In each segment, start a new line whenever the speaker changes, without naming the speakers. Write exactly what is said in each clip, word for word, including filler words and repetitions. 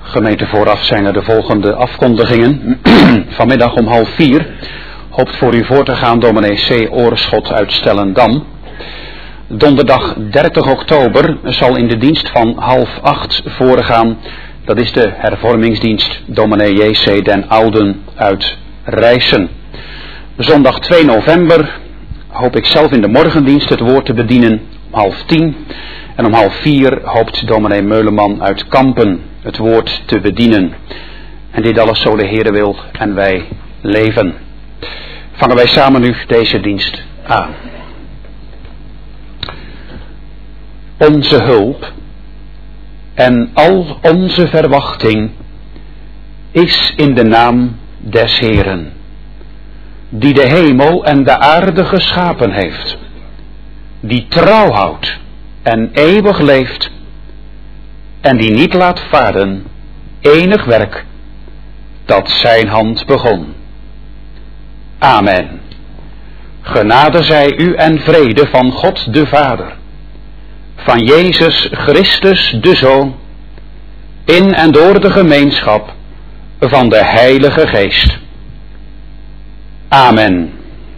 Gemeente, vooraf zijn er de volgende afkondigingen. Vanmiddag om half vier hoopt voor u voor te gaan dominee C. Oorschot uit Stellendam. Donderdag dertig oktober zal in de dienst van half acht voorgaan. Dat is de hervormingsdienst dominee J C den Ouden uit Rijssen. Zondag twee november hoop ik zelf in de morgendienst het woord te bedienen om half tien. En om half vier hoopt dominee Meuleman uit Kampen het woord te bedienen. En dit alles zo de Heere wil en wij leven. Vangen wij samen nu deze dienst aan. Onze hulp en al onze verwachting is in de naam des Heeren, die de hemel en de aarde geschapen heeft, die trouw houdt en eeuwig leeft, en die niet laat varen enig werk dat zijn hand begon. Amen. Genade zij u en vrede van God de Vader, van Jezus Christus de Zoon, in en door de gemeenschap van de Heilige Geest. Amen.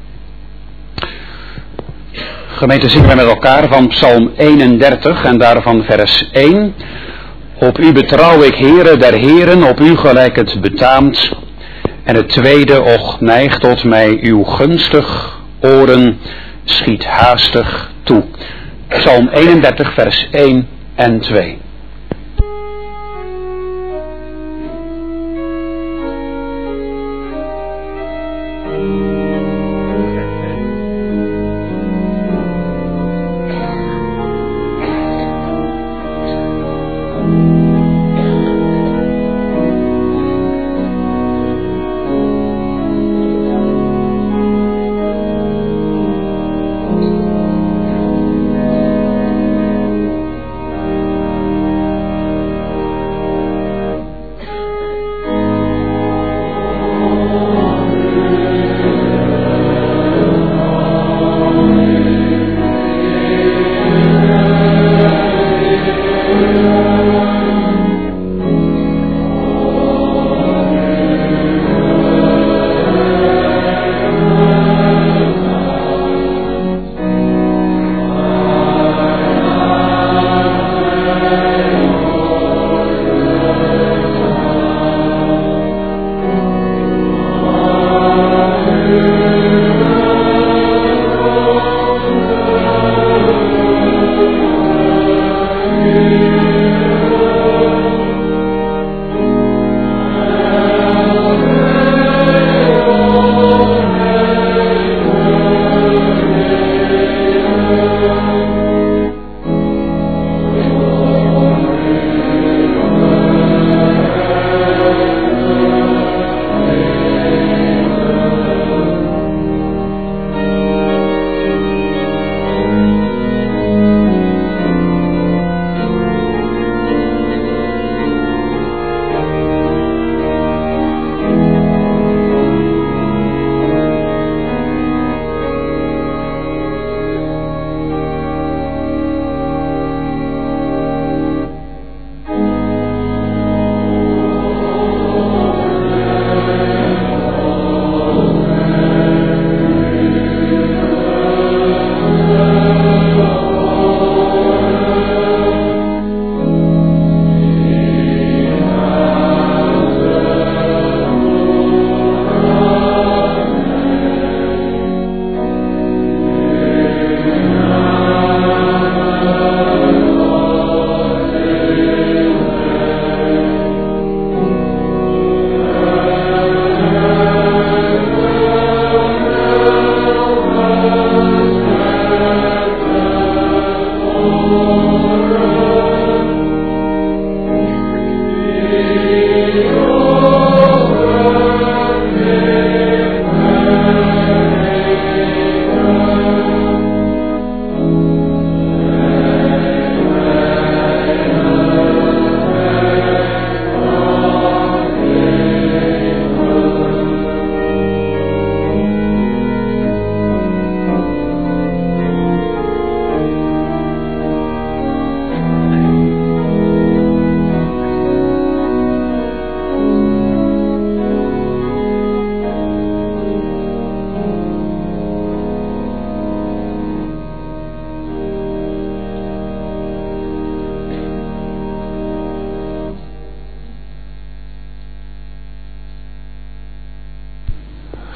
Gemeente, zingen wij met elkaar van Psalm eenendertig en daarvan vers één. Op u betrouw ik, Heere der Heren, op u gelijk het betaamt. En het tweede, och neig tot mij uw gunstig oren, schiet haastig toe. Psalm eenendertig vers één en twee.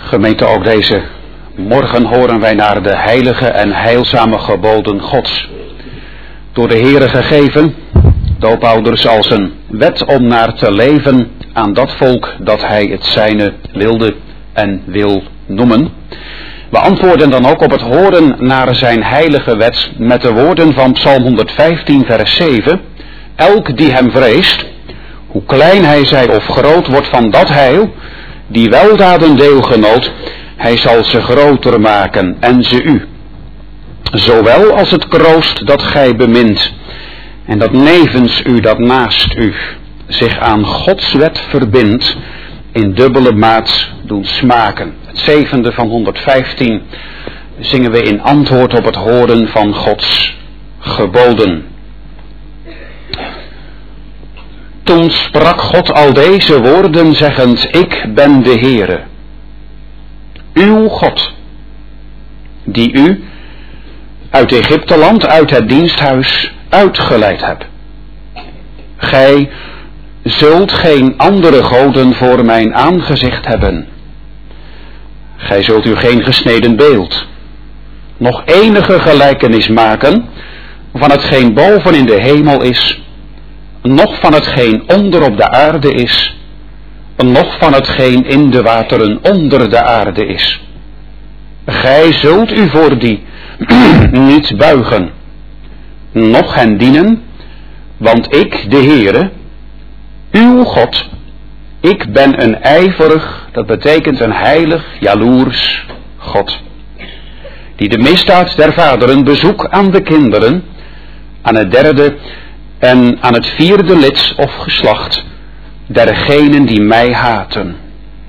Gemeente, ook deze morgen horen wij naar de heilige en heilzame geboden Gods. Door de Heere gegeven, doopouders als een wet om naar te leven aan dat volk dat hij het zijne wilde en wil noemen. We antwoorden dan ook op het horen naar zijn heilige wet met de woorden van Psalm honderdvijftien vers zeven. Elk die hem vreest, hoe klein hij zij of groot, wordt van dat heil, die weldaden deelgenoot, hij zal ze groter maken en ze u. Zowel als het kroost dat gij bemint, en dat nevens u, dat naast u, zich aan Gods wet verbindt, in dubbele maat doen smaken. Het zevende van honderdvijftien zingen we in antwoord op het horen van Gods geboden. Toen sprak God al deze woorden zeggend, ik ben de Heere, uw God, die u uit Egypteland, uit het diensthuis uitgeleid heb. Gij zult geen andere goden voor mijn aangezicht hebben. Gij zult u geen gesneden beeld, nog enige gelijkenis maken van hetgeen boven in de hemel is, noch van hetgeen onder op de aarde is, noch van hetgeen in de wateren onder de aarde is. Gij zult u voor die niet buigen, noch hen dienen, want ik, de Heere, uw God, ik ben een ijverig, dat betekent een heilig, jaloers God, die de misdaad der vaderen bezoekt aan de kinderen, aan het derde en aan het vierde lid of geslacht, dergenen die mij haten.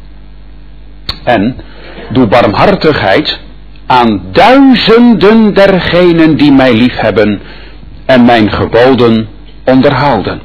En doe barmhartigheid aan duizenden dergenen die mij liefhebben en mijn geboden onderhouden.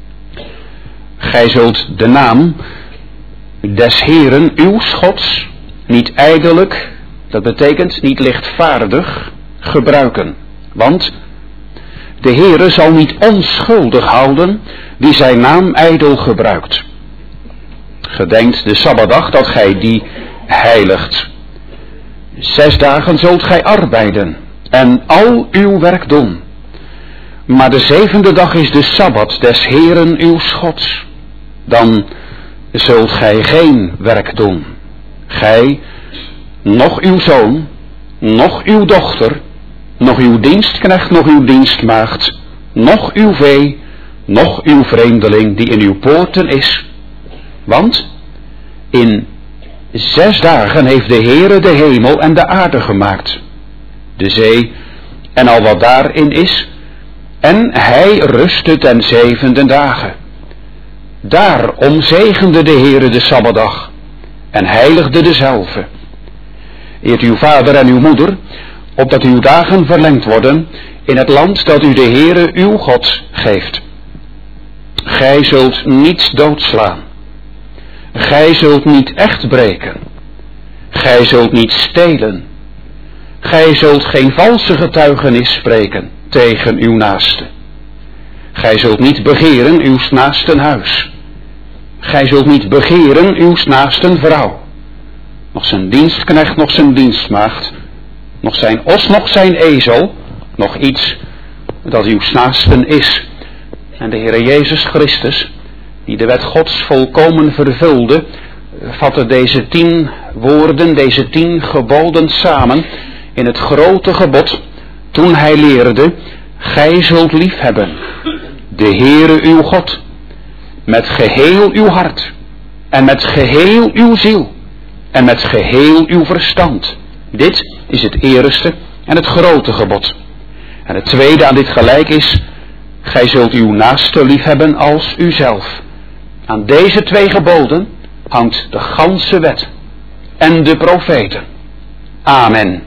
Gij zult de naam des Heeren uw Gods niet ijdelijk, dat betekent niet lichtvaardig, gebruiken. Want de Heere zal niet onschuldig houden wie zijn naam ijdel gebruikt. Gedenkt de Sabbatdag dat gij die heiligt. Zes dagen zult gij arbeiden en al uw werk doen. Maar de zevende dag is de Sabbat des Heeren uw Gods. Dan zult gij geen werk doen. Gij, noch uw zoon, noch uw dochter, noch uw dienstknecht, noch uw dienstmaagd, noch uw vee, noch uw vreemdeling die in uw poorten is. Want in zes dagen heeft de Heere de hemel en de aarde gemaakt, de zee en al wat daarin is, en hij rustte ten zevende dagen. Daarom zegende de Heere de Sabbatdag en heiligde dezelve. Eert uw vader en uw moeder, opdat uw dagen verlengd worden in het land dat u de Heere uw God geeft. Gij zult niet doodslaan. Gij zult niet echt breken. Gij zult niet stelen. Gij zult geen valse getuigenis spreken tegen uw naaste. Gij zult niet begeren uw naasten huis. Gij zult niet begeren uw naasten vrouw. Nog zijn dienstknecht, nog zijn dienstmaagd, nog zijn os, nog zijn ezel, nog iets dat uw naasten is. En de Heere Jezus Christus, die de wet Gods volkomen vervulde, vatte deze tien woorden, deze tien geboden samen in het grote gebod, toen hij leerde, gij zult liefhebben de Heere uw God, met geheel uw hart, en met geheel uw ziel, en met geheel uw verstand. Dit is het eerste en het grote gebod. En het tweede aan dit gelijk is, gij zult uw naaste liefhebben als uzelf. Aan deze twee geboden hangt de ganse wet en de profeten. Amen.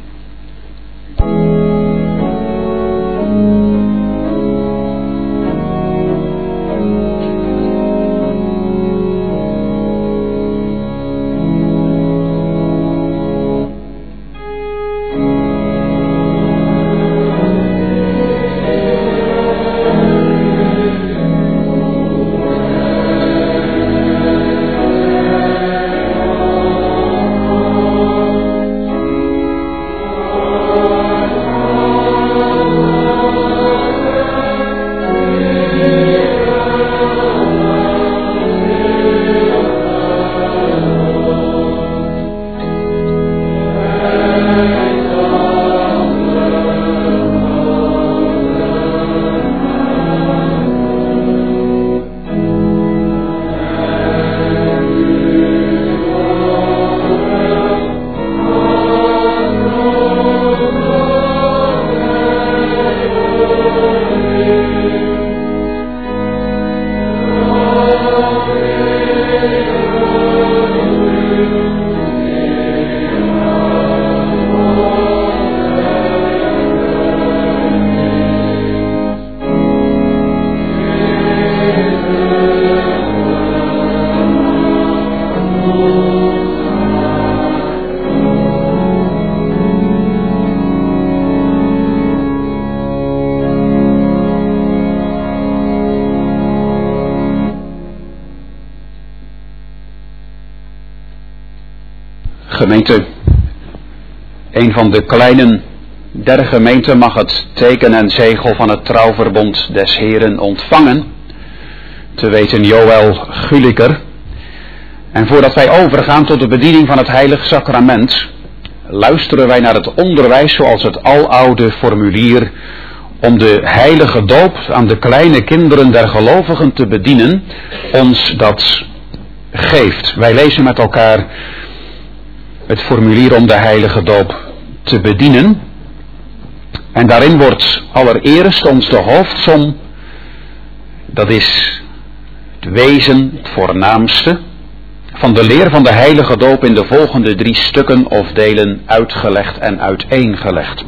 Gemeente, een van de kleinen der gemeente mag het teken en zegel van het trouwverbond des Heren ontvangen, te weten Joël Guliker. En voordat wij overgaan tot de bediening van het heilig sacrament, luisteren wij naar het onderwijs zoals het aloude formulier om de heilige doop aan de kleine kinderen der gelovigen te bedienen, ons dat geeft. Wij lezen met elkaar het formulier om de heilige doop te bedienen. En daarin wordt allereerst ons de hoofdsom, dat is het wezen, het voornaamste, van de leer van de heilige doop in de volgende drie stukken of delen uitgelegd en uiteengelegd.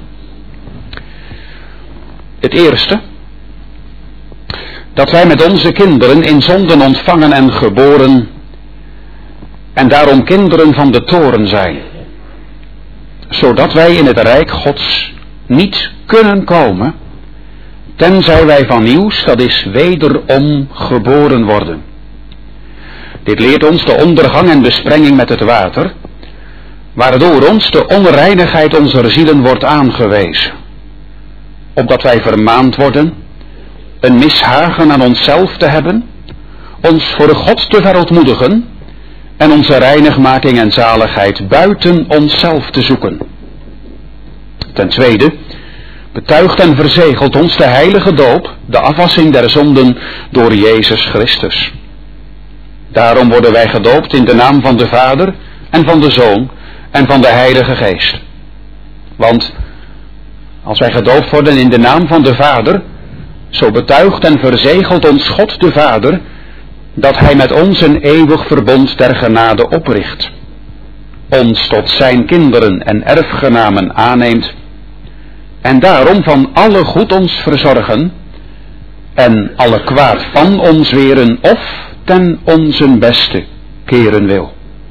Het eerste, dat wij met onze kinderen in zonden ontvangen en geboren en daarom kinderen van de toren zijn, zodat wij in het rijk Gods niet kunnen komen, tenzij wij van nieuws, dat is wederom geboren worden. Dit leert ons de ondergang en besprenging met het water, waardoor ons de onreinigheid onze zielen wordt aangewezen, opdat wij vermaand worden een mishagen aan onszelf te hebben, ons voor God te verootmoedigen en onze reinigmaking en zaligheid buiten onszelf te zoeken. Ten tweede, betuigt en verzegelt ons de heilige doop, de afwassing der zonden door Jezus Christus. Daarom worden wij gedoopt in de naam van de Vader en van de Zoon en van de Heilige Geest. Want als wij gedoopt worden in de naam van de Vader, zo betuigt en verzegelt ons God de Vader dat Hij met ons een eeuwig verbond der genade opricht, ons tot zijn kinderen en erfgenamen aanneemt en daarom van alle goed ons verzorgen en alle kwaad van ons weren of ten onze beste keren wil.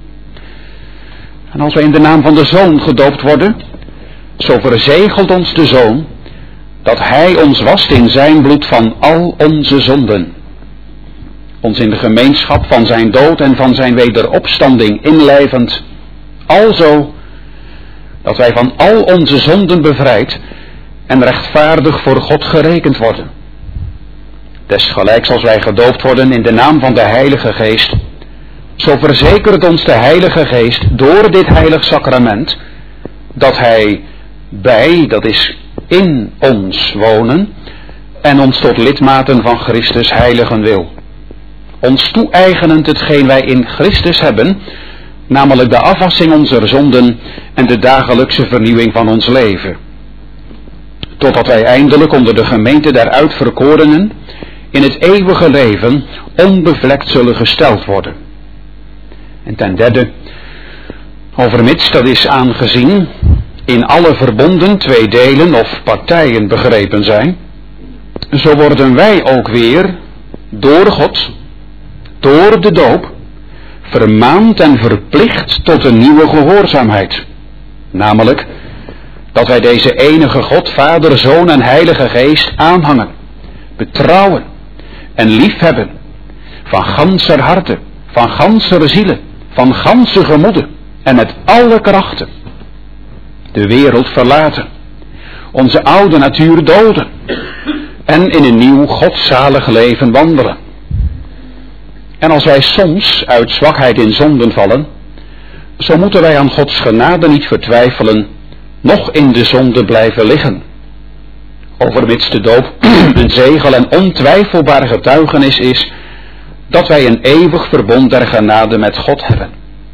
En als wij in de naam van de Zoon gedoopt worden, zo verzegelt ons de Zoon dat Hij ons wast in zijn bloed van al onze zonden, ons in de gemeenschap van zijn dood en van zijn wederopstanding inlijvend, alzo dat wij van al onze zonden bevrijd en rechtvaardig voor God gerekend worden. Desgelijks als wij gedoopt worden in de naam van de Heilige Geest, zo verzekert ons de Heilige Geest door dit heilig sacrament dat Hij bij, dat is in ons wonen en ons tot lidmaten van Christus heiligen wil. Ons toe-eigenend hetgeen wij in Christus hebben, namelijk de afwassing onze zonden en de dagelijkse vernieuwing van ons leven. Totdat wij eindelijk onder de gemeente der uitverkorenen in het eeuwige leven onbevlekt zullen gesteld worden. En ten derde, overmits dat is aangezien in alle verbonden twee delen of partijen begrepen zijn, zo worden wij ook weer door God, door de doop, vermaand en verplicht tot een nieuwe gehoorzaamheid. Namelijk, dat wij deze enige God, Vader, Zoon en Heilige Geest aanhangen, betrouwen en liefhebben, van ganser harte, van ganser zielen, van ganse gemoeden en met alle krachten. De wereld verlaten, onze oude natuur doden en in een nieuw godzalig leven wandelen. En als wij soms uit zwakheid in zonden vallen, zo moeten wij aan Gods genade niet vertwijfelen, noch in de zonde blijven liggen. Overmits de doop een zegel en ontwijfelbaar getuigenis is dat wij een eeuwig verbond der genade met God hebben.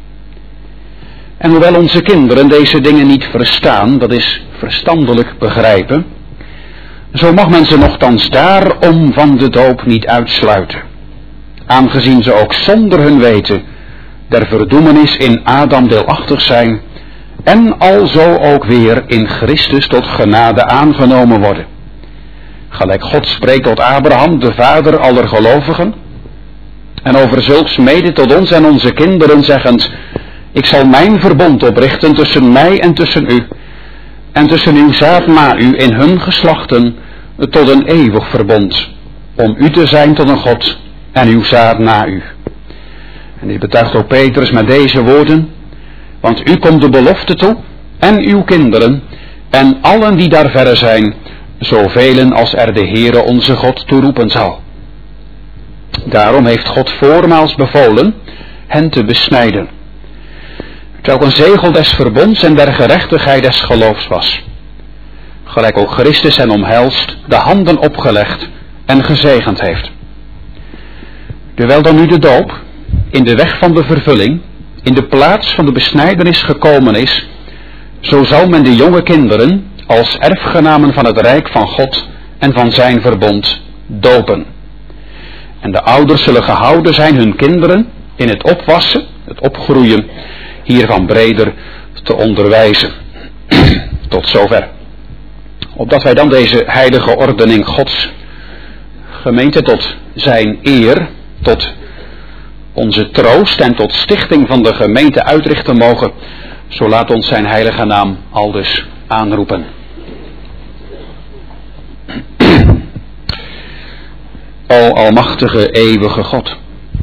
En hoewel onze kinderen deze dingen niet verstaan, dat is verstandelijk begrijpen, zo mag men ze nochtans daarom van de doop niet uitsluiten, aangezien ze ook zonder hun weten der verdoemenis in Adam deelachtig zijn en alzo ook weer in Christus tot genade aangenomen worden. Gelijk God spreekt tot Abraham, de vader aller gelovigen, en over zulks mede tot ons en onze kinderen zeggend: ik zal mijn verbond oprichten tussen mij en tussen u, en tussen uw zaad na u in hun geslachten, tot een eeuwig verbond, om u te zijn tot een God en uw zaad na u. En dit betuigt ook Petrus met deze woorden: Want u komt de belofte toe, en uw kinderen, en allen die daar verre zijn, zoveel als er de Heere onze God toeroepen zal. Daarom heeft God voormaals bevolen hen te besnijden, terwijl een zegel des verbonds en der gerechtigheid des geloofs was. Gelijk ook Christus hen omhelst, de handen opgelegd en gezegend heeft. Terwijl dan nu de doop in de weg van de vervulling, in de plaats van de besnijdenis gekomen is, zo zal men de jonge kinderen als erfgenamen van het rijk van God en van zijn verbond dopen. En de ouders zullen gehouden zijn hun kinderen in het opwassen, het opgroeien, hiervan breder te onderwijzen. Tot zover. Opdat wij dan deze heilige ordening Gods gemeente tot zijn eer, tot onze troost en tot stichting van de gemeente uitrichten mogen, zo laat ons zijn heilige naam aldus aanroepen. O almachtige eeuwige God,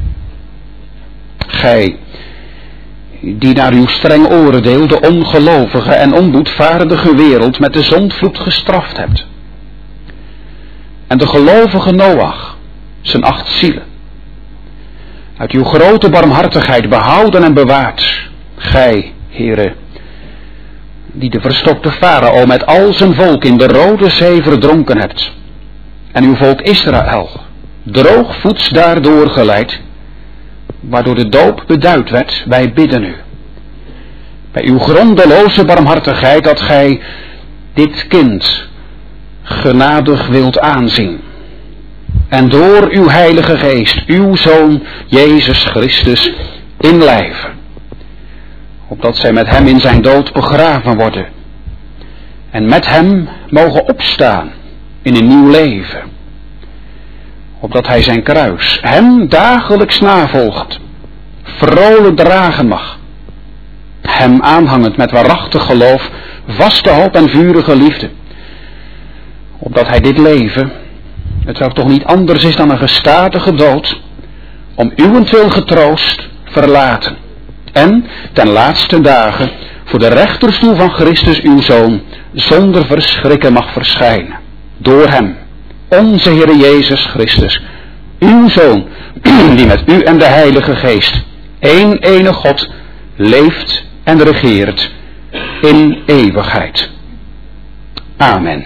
gij die naar uw streng oordeel de ongelovige en onboedvaardige wereld met de zondvloed gestraft hebt, en de gelovige Noach, zijn acht zielen, uit uw grote barmhartigheid behouden en bewaard, gij, Heere, die de verstokte Farao met al zijn volk in de Rode Zee verdronken hebt, en uw volk Israël droogvoets daardoor geleid, waardoor de doop beduid werd, wij bidden u, bij uw grondeloze barmhartigheid, dat gij dit kind genadig wilt aanzien, en door uw heilige geest, uw Zoon Jezus Christus, inlijven, opdat zij met hem in zijn dood begraven worden, en met hem mogen opstaan in een nieuw leven, opdat hij zijn kruis, hem dagelijks navolgt, vrolijk dragen mag, hem aanhangend met waarachtig geloof, vaste hoop en vurige liefde, opdat hij dit leven, hetwelk toch niet anders is dan een gestadige dood, om uwentwil getroost verlaten, en ten laatste dagen voor de rechterstoel van Christus uw Zoon zonder verschrikken mag verschijnen, door hem, onze Heere Jezus Christus, uw Zoon, die met u en de Heilige Geest, één enige God, leeft en regeert in eeuwigheid. Amen.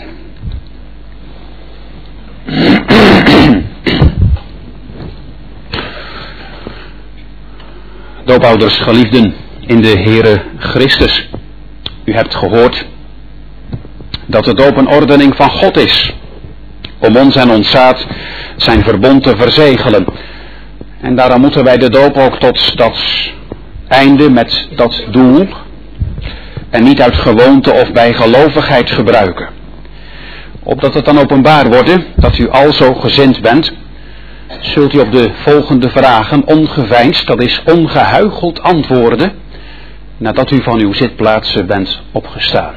Doopouders, geliefden in de Heere Christus, u hebt gehoord dat de doop een ordening van God is, om ons en ons zaad zijn verbond te verzegelen. En daarom moeten wij de doop ook tot dat einde met dat doel, en niet uit gewoonte of bijgelovigheid gebruiken. Opdat het dan openbaar wordt dat u alzo gezind bent, zult u op de volgende vragen ongeveinsd, dat is ongehuicheld antwoorden, nadat u van uw zitplaatsen bent opgestaan.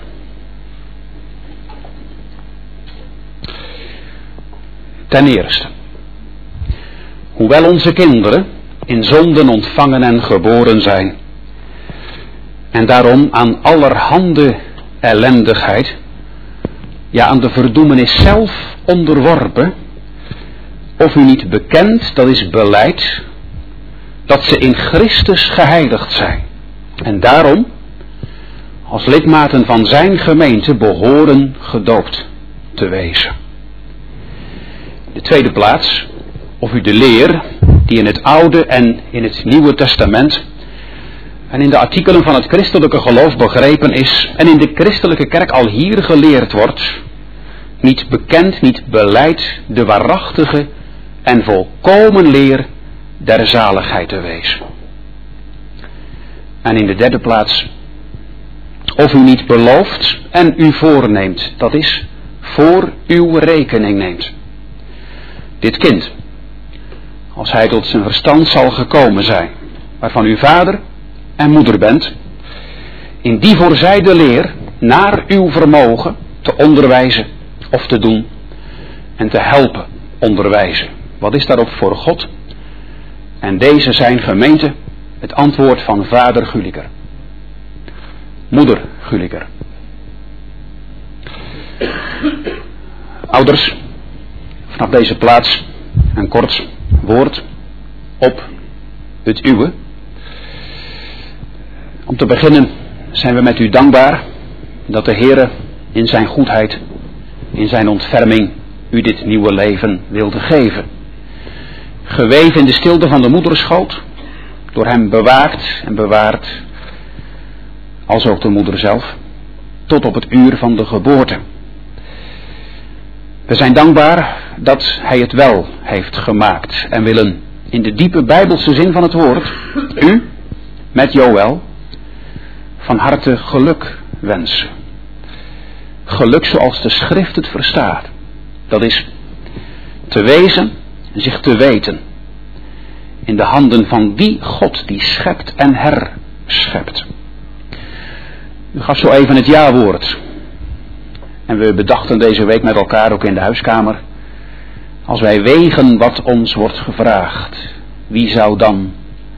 Ten eerste, hoewel onze kinderen in zonden ontvangen en geboren zijn, en daarom aan allerhande ellendigheid, ja aan de verdoemenis zelf onderworpen, of u niet bekend, dat is beleid, dat ze in Christus geheiligd zijn, en daarom als lidmaten van zijn gemeente behoren gedoopt te wezen. De tweede plaats, of u de leer die in het Oude en in het Nieuwe Testament en in de artikelen van het christelijke geloof begrepen is en in de christelijke kerk al hier geleerd wordt, niet bekend, niet beleid de waarachtige en volkomen leer der zaligheid te wezen. En in de derde plaats, of u niet belooft en u voorneemt, dat is, voor uw rekening neemt. Dit kind, als hij tot zijn verstand zal gekomen zijn, waarvan u vader en moeder bent, in die voorzijde leer naar uw vermogen te onderwijzen of te doen en te helpen onderwijzen. Wat is daarop voor God? En deze zijn gemeente het antwoord van vader Guliker. moeder Guliker. Ouders, vanaf deze plaats een kort woord op het uwe. Om te beginnen zijn we met u dankbaar dat de Heere in zijn goedheid, in zijn ontferming, u dit nieuwe leven wilde geven. Geweven in de stilte van de moederschoot, door hem bewaakt en bewaard, als ook de moeder zelf, tot op het uur van de geboorte. We zijn dankbaar dat hij het wel heeft gemaakt en willen in de diepe bijbelse zin van het woord u met Joël van harte geluk wensen. Geluk zoals de schrift het verstaat. Dat is te wezen en zich te weten in de handen van die God die schept en herschept. U gaf zo even het ja-woord. En we bedachten deze week met elkaar ook in de huiskamer. Als wij wegen wat ons wordt gevraagd, wie zou dan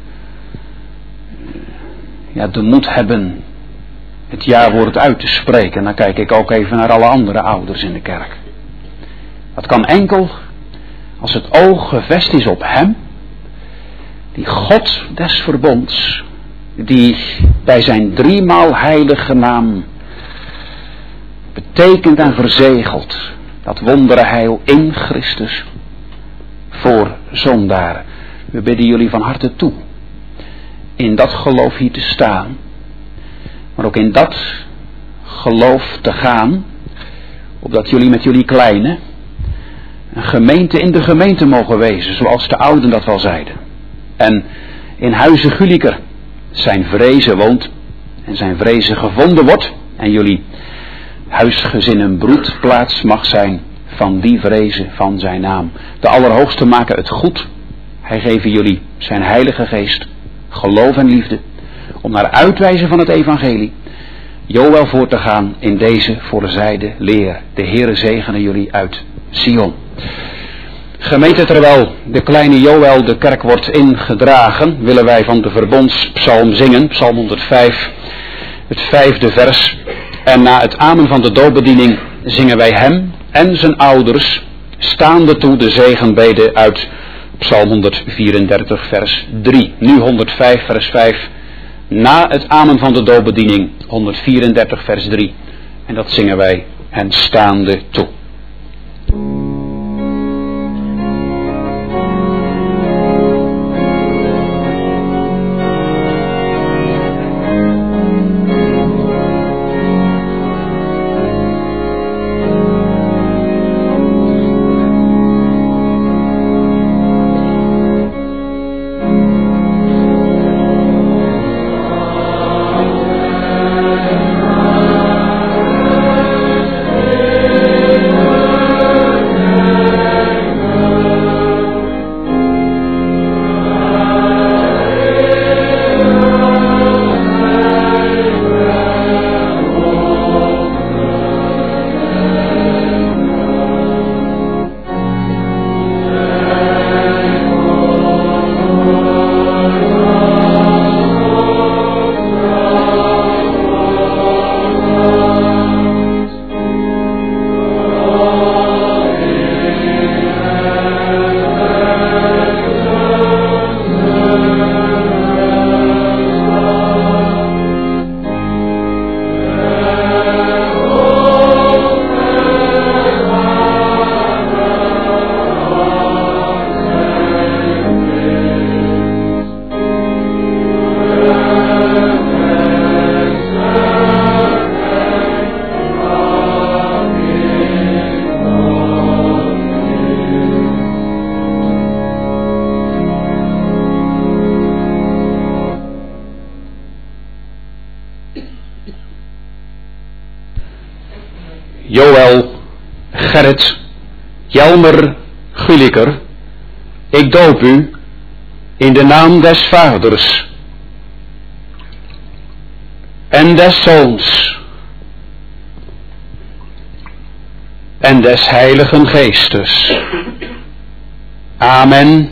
ja, de moed hebben het ja-woord uit te spreken? En dan kijk ik ook even naar alle andere ouders in de kerk. Dat kan enkel als het oog gevest is op hem, die God des verbonds, die bij zijn driemaal heilige naam betekent en verzegelt dat wondere heil in Christus voor zondaren. We bidden jullie van harte toe in dat geloof hier te staan, maar ook in dat geloof te gaan, opdat jullie met jullie kleine een gemeente in de gemeente mogen wezen, zoals de ouden dat wel zeiden. En in huize Guliker zijn vrezen woont en zijn vrezen gevonden wordt en jullie huisgezin een broedplaats mag zijn van die vrezen van zijn naam. De Allerhoogste maken het goed. Hij geeft jullie zijn heilige geest, geloof en liefde, om naar uitwijzen van het evangelie Joël voor te gaan in deze voorzijde leer. De Heere zegene jullie uit Sion. Gemeente, terwijl de kleine Joël de kerk wordt ingedragen, willen wij van de verbondspsalm zingen, psalm honderdvijf, het vijfde vers. En na het amen van de doopbediening zingen wij hem en zijn ouders staande toe de zegenbede uit psalm honderdvierendertig vers drie. Nu honderdvijf vers vijf, na het amen van de doopbediening honderdvierendertig vers drie. En dat zingen wij hen staande toe. Joël, Gerrit, Jelmer, Guliker, ik doop u in de naam des Vaders en des Zoons en des Heiligen Geestes. Amen.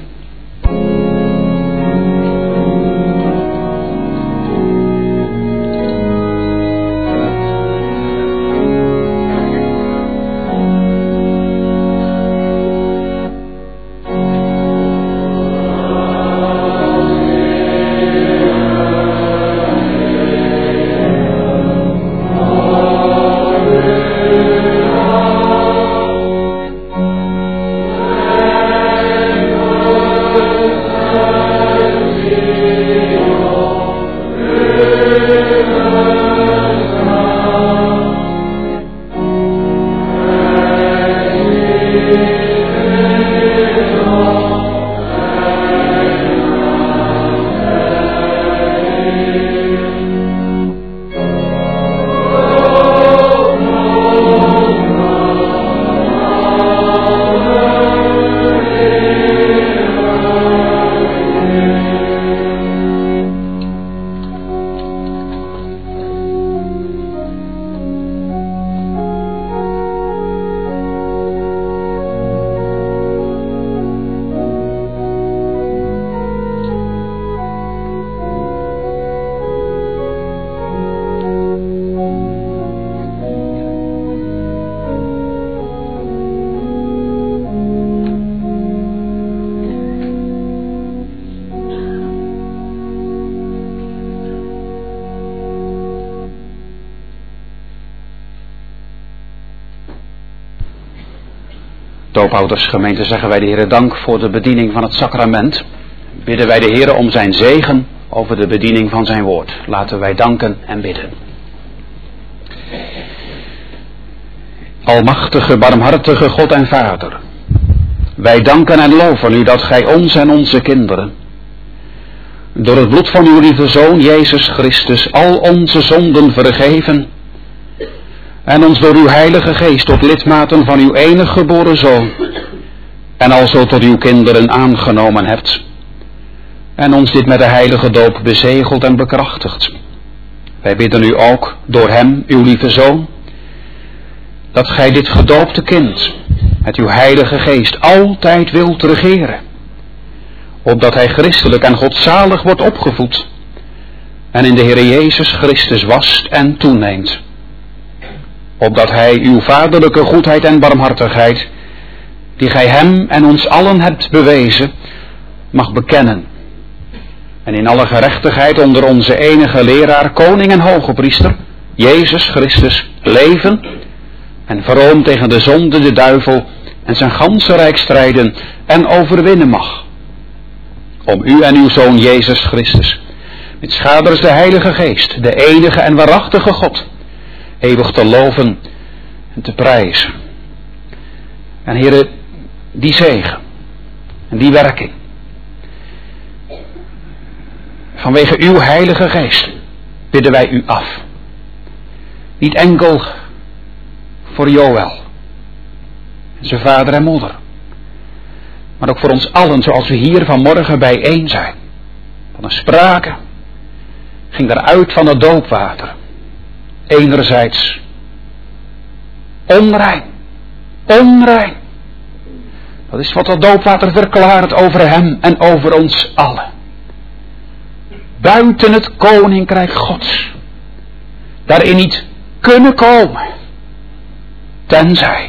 Doopoudersgemeente zeggen wij de Heere dank voor de bediening van het sacrament. Bidden wij de Heere om zijn zegen over de bediening van zijn woord. Laten wij danken en bidden. Almachtige, barmhartige God en Vader, wij danken en loven u dat gij ons en onze kinderen door het bloed van uw lieve Zoon Jezus Christus al onze zonden vergeven en ons door uw Heilige Geest tot lidmaten van uw enig geboren Zoon en alzo tot uw kinderen aangenomen hebt en ons dit met de heilige doop bezegeld en bekrachtigd. Wij bidden u ook door hem, uw lieve Zoon, dat gij dit gedoopte kind met uw Heilige Geest altijd wilt regeren, opdat hij christelijk en godzalig wordt opgevoed en in de Heere Jezus Christus wast en toeneemt, opdat hij uw vaderlijke goedheid en barmhartigheid, die gij hem en ons allen hebt bewezen, mag bekennen en in alle gerechtigheid onder onze enige leraar, koning en hoge priester, Jezus Christus, leven en vroom tegen de zonde, de duivel en zijn ganse rijk strijden en overwinnen mag. Om u en uw Zoon Jezus Christus, met schaders de Heilige Geest, de enige en waarachtige God, eeuwig te loven en te prijzen. En Heere, die zegen en die werking, vanwege uw Heilige Geest, bidden wij u af. Niet enkel voor Joël en zijn vader en moeder, maar ook voor ons allen, zoals we hier vanmorgen bijeen zijn. Van een sprake ging eruit van het doopwater. Enerzijds onrein, onrein. Dat is wat dat doopwater verklaart over hem en over ons allen. Buiten het koninkrijk Gods. Daarin niet kunnen komen. Tenzij.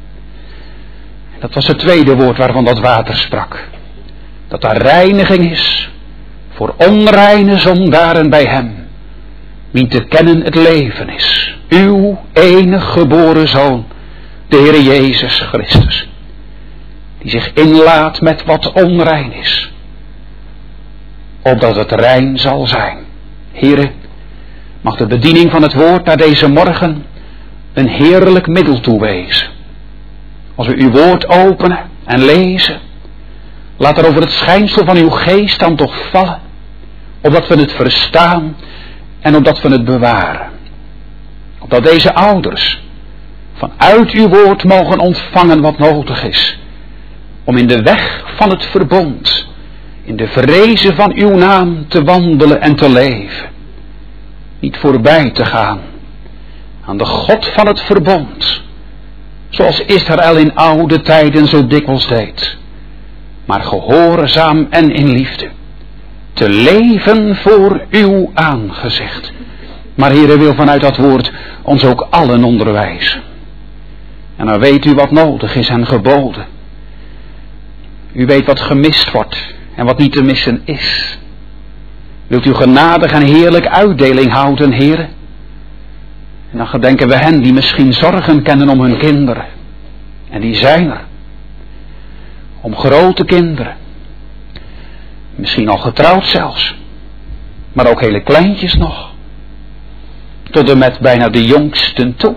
Dat was het tweede woord waarvan dat water sprak. Dat daar reiniging is voor onreine zondaren bij hem, wie te kennen het leven is. Uw enig geboren Zoon, de Heere Jezus Christus, die zich inlaat met wat onrein is, opdat het rein zal zijn. Heere, mag de bediening van het woord naar deze morgen een heerlijk middel toewezen. Als we uw woord openen en lezen, laat er over het schijnsel van uw geest dan toch vallen, opdat we het verstaan en opdat we het bewaren. Opdat deze ouders vanuit uw woord mogen ontvangen wat nodig is, om in de weg van het verbond, in de vrezen van uw naam te wandelen en te leven. Niet voorbij te gaan aan de God van het verbond, zoals Israël in oude tijden zo dikwijls deed, maar gehoorzaam en in liefde, te leven voor uw aangezicht. Maar Heere, wil vanuit dat woord ons ook allen onderwijzen. En dan weet u wat nodig is en geboden. U weet wat gemist wordt en wat niet te missen is. Wilt u genadig en heerlijk uitdeling houden, Heere? En dan gedenken we hen die misschien zorgen kennen om hun kinderen. En die zijn er. Om grote kinderen. Misschien al getrouwd zelfs. Maar ook hele kleintjes nog. Tot en met bijna de jongsten toe.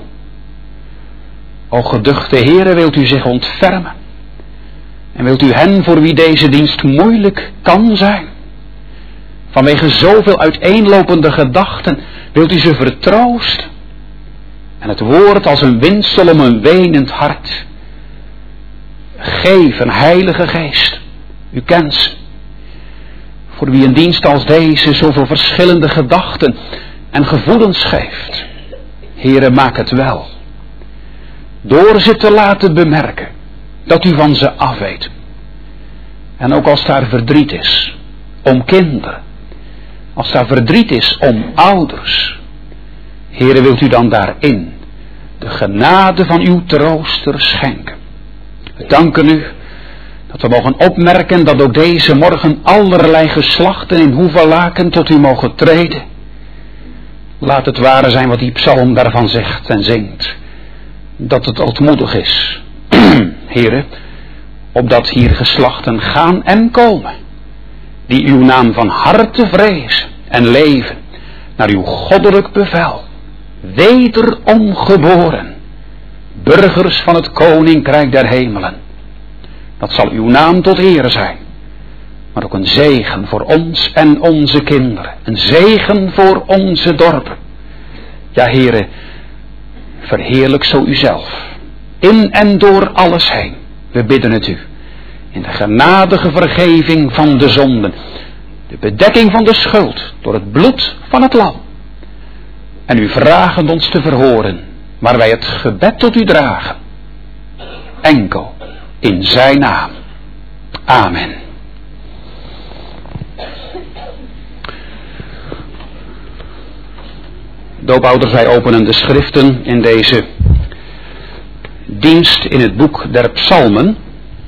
O geduchte Heere, wilt u zich ontfermen. En wilt u hen voor wie deze dienst moeilijk kan zijn, vanwege zoveel uiteenlopende gedachten, wilt u ze vertroosten. En het woord als een windsel om een wenend hart. Geef een Heilige Geest. U kent ze. Voor wie een dienst als deze zoveel verschillende gedachten en gevoelens geeft. Heere, maak het wel. Door ze te laten bemerken dat u van ze afweet. En ook als daar verdriet is om kinderen. Als daar verdriet is om ouders. Heere, wilt u dan daarin de genade van uw trooster schenken. We danken u dat we mogen opmerken dat ook deze morgen allerlei geslachten in Hoevelaken tot u mogen treden. Laat het ware zijn wat die psalm daarvan zegt en zingt. Dat het ootmoedig is. Heere, opdat hier geslachten gaan en komen, die uw naam van harte vrezen en leven naar uw goddelijk bevel, wederom geboren, burgers van het koninkrijk der hemelen. Dat zal uw naam tot ere zijn, maar ook een zegen voor ons en onze kinderen, een zegen voor onze dorpen. Ja, Heere, verheerlijk zo uzelf, in en door alles heen. We bidden het u, in de genadige vergeving van de zonden, de bedekking van de schuld door het bloed van het lam. En u vragen ons te verhoren, waar wij het gebed tot u dragen. Enkel in zijn naam. Amen. Doopouders, wij openen de schriften in deze dienst in het boek der psalmen.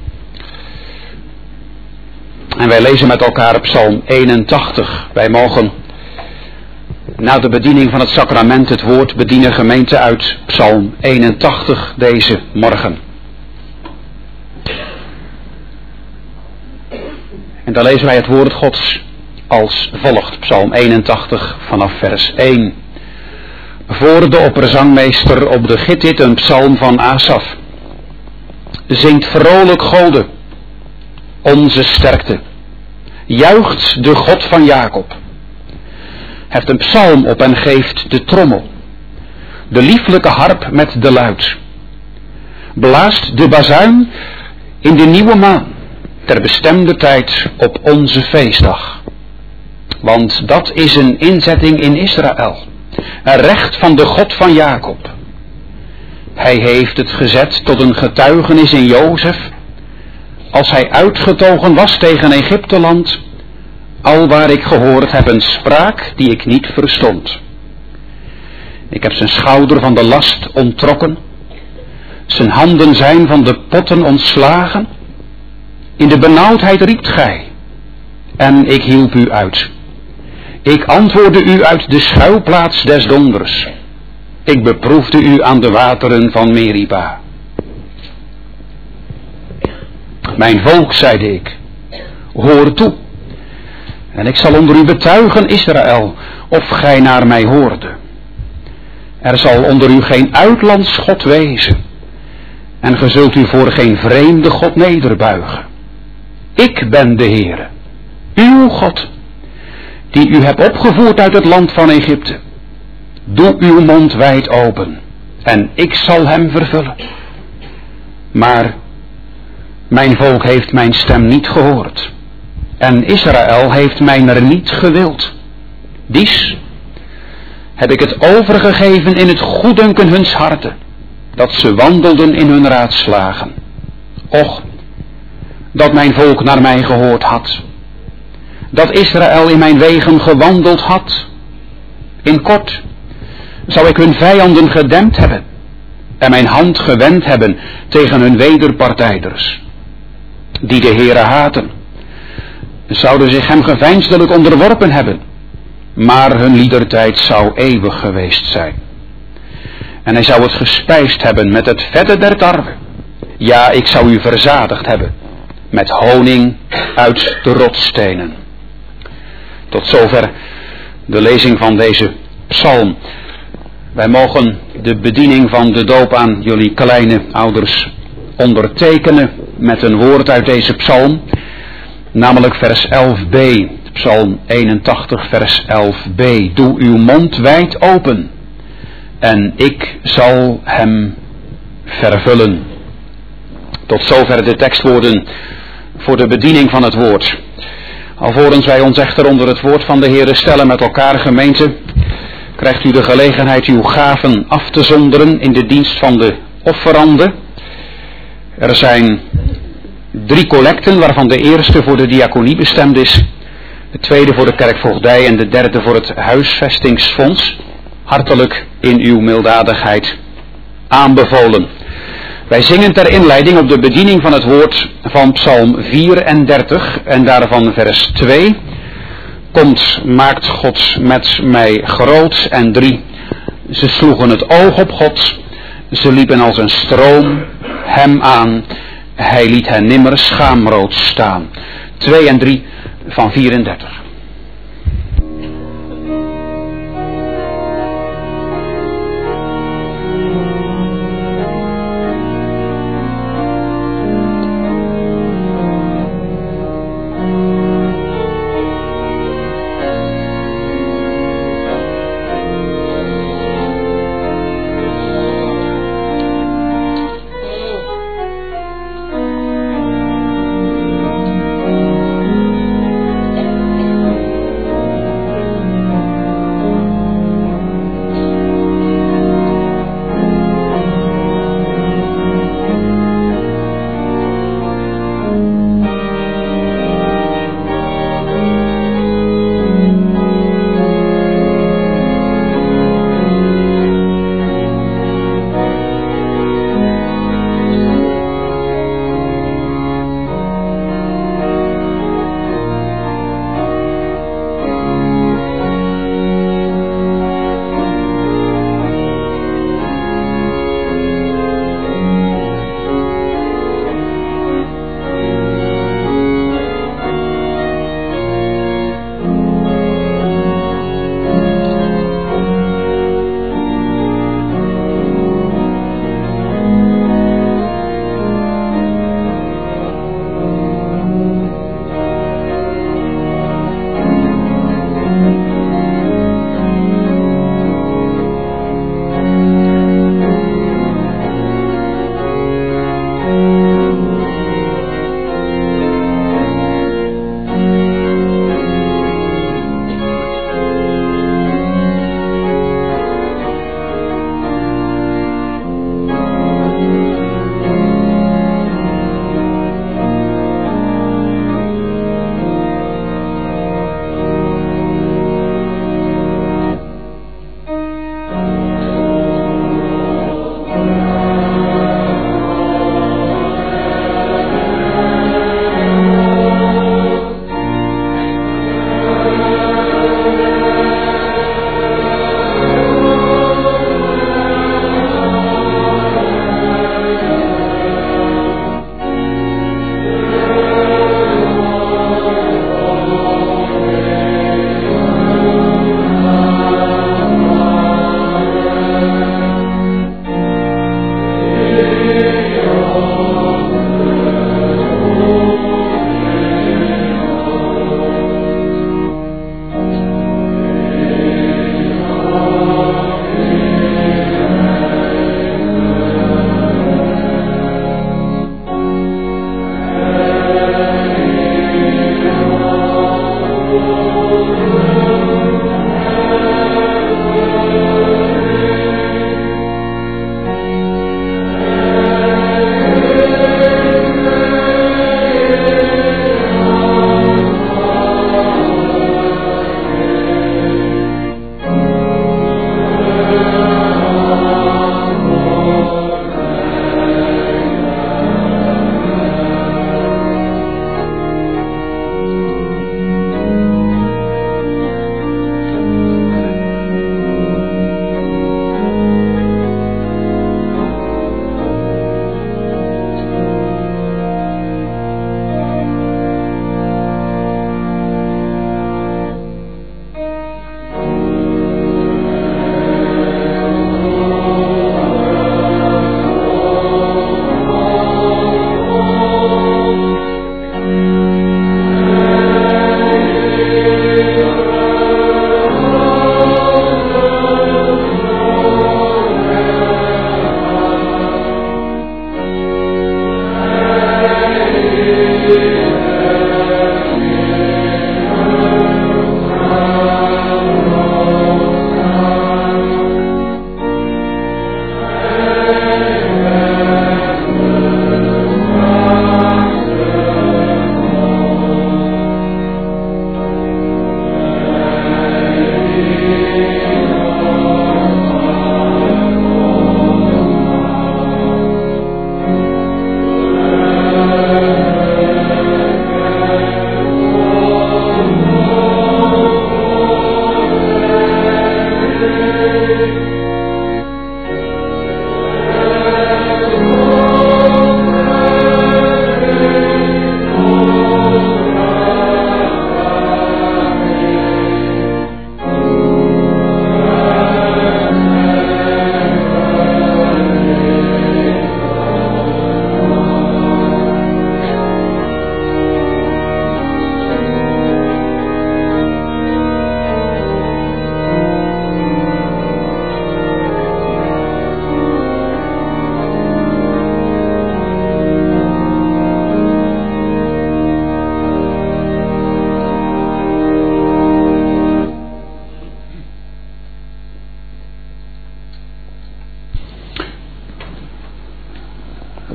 En wij lezen met elkaar psalm eenentachtig. Wij mogen na de bediening van het sacrament het woord bedienen, gemeente, uit psalm eenentachtig deze morgen. En dan lezen wij het woord Gods als volgt. Psalm eenentachtig vanaf vers één. Voor de opperzangmeester op de Gittit, een psalm van Asaf. Zingt vrolijk Gode, onze sterkte. Juicht de God van Jacob. Heft een psalm op en geeft de trommel. De lieflijke harp met de luid. Blaast de bazuin in de nieuwe maan, ter bestemde tijd op onze feestdag. Want dat is een inzetting in Israël, een recht van de God van Jacob. Hij heeft het gezet tot een getuigenis in Jozef, als hij uitgetogen was tegen Egypteland, alwaar ik gehoord heb een spraak die ik niet verstond. Ik heb zijn schouder van de last onttrokken, zijn handen zijn van de potten ontslagen. In de benauwdheid riept gij, en ik hielp u uit. Ik antwoordde u uit de schuilplaats des donders. Ik beproefde u aan de wateren van Meriba. Mijn volk, zeide ik, hoor toe. En ik zal onder u betuigen, Israël, of gij naar mij hoorde. Er zal onder u geen uitlands God wezen. En ge zult u voor geen vreemde God nederbuigen. Ik ben de Heere, uw God, die u hebt opgevoerd uit het land van Egypte. Doe uw mond wijd open, en ik zal hem vervullen. Maar mijn volk heeft mijn stem niet gehoord, en Israël heeft mij er niet gewild. Dies heb ik het overgegeven in het goeddunken huns harten, dat ze wandelden in hun raadslagen. Och, dat mijn volk naar mij gehoord had, dat Israël in mijn wegen gewandeld had. In kort zou ik hun vijanden gedempt hebben en mijn hand gewend hebben tegen hun wederpartijders, die de Heere haten. Zouden zich hem geveinsdelijk onderworpen hebben, maar hun liedertijd zou eeuwig geweest zijn. En hij zou het gespijsd hebben met het vette der tarwe. Ja, ik zou u verzadigd hebben met honing uit de rotsstenen. Tot zover de lezing van deze psalm. Wij mogen de bediening van de doop aan jullie kleine ouders ondertekenen met een woord uit deze psalm, namelijk vers elf b, psalm eenentachtig vers elf b. Doe uw mond wijd open en ik zal hem vervullen. Tot zover de tekstwoorden voor de bediening van het woord. Alvorens wij ons echter onder het woord van de Heere stellen met elkaar, gemeente, krijgt u de gelegenheid uw gaven af te zonderen in de dienst van de offerande. Er zijn drie collecten, waarvan de eerste voor de diaconie bestemd is, de tweede voor de kerkvoogdij en de derde voor het huisvestingsfonds. Hartelijk in uw milddadigheid aanbevolen. Wij zingen ter inleiding op de bediening van het woord van psalm vierendertig en daarvan vers twee. Komt, maakt God met mij groot, en drie. Ze sloegen het oog op God, ze liepen als een stroom hem aan Hij liet hen nimmer schaamrood staan. twee en drie van vierendertig.
Thank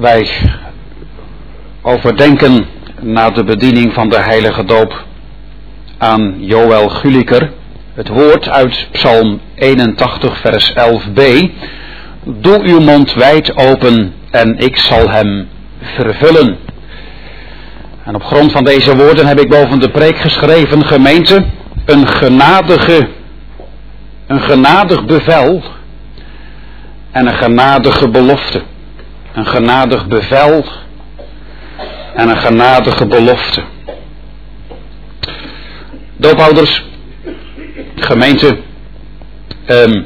Wij overdenken na de bediening van de heilige doop aan Joël Guliker het woord uit Psalm eenentachtig vers elf b. Doe uw mond wijd open en ik zal hem vervullen. En op grond van deze woorden heb ik boven de preek geschreven, gemeente, een genadige, een genadig bevel en een genadige belofte. Een genadig bevel en een genadige belofte. Doopouders, gemeente, um,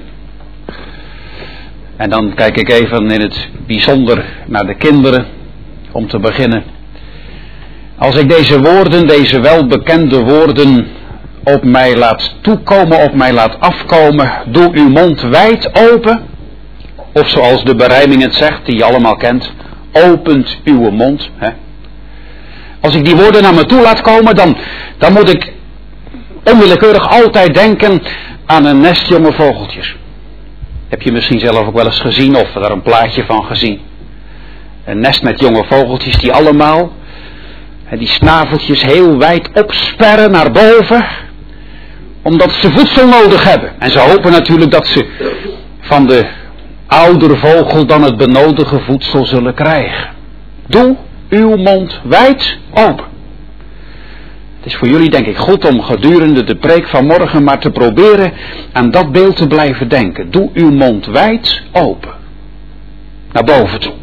en dan kijk ik even in het bijzonder naar de kinderen, om te beginnen. Als ik deze woorden, deze welbekende woorden op mij laat toekomen, op mij laat afkomen, doe uw mond wijd open, of zoals de berijming het zegt, die je allemaal kent, opent uw mond. Hè. Als ik die woorden naar me toe laat komen, dan, dan moet ik onwillekeurig altijd denken aan een nest jonge vogeltjes. Heb je misschien zelf ook wel eens gezien of daar een plaatje van gezien. Een nest met jonge vogeltjes die allemaal die snaveltjes heel wijd opsperren naar boven, omdat ze voedsel nodig hebben. En ze hopen natuurlijk dat ze van de oudere vogel dan het benodigde voedsel zullen krijgen. Doe uw mond wijd open. Het is voor jullie denk ik goed om gedurende de preek van morgen maar te proberen aan dat beeld te blijven denken. Doe uw mond wijd open. Naar boven toe.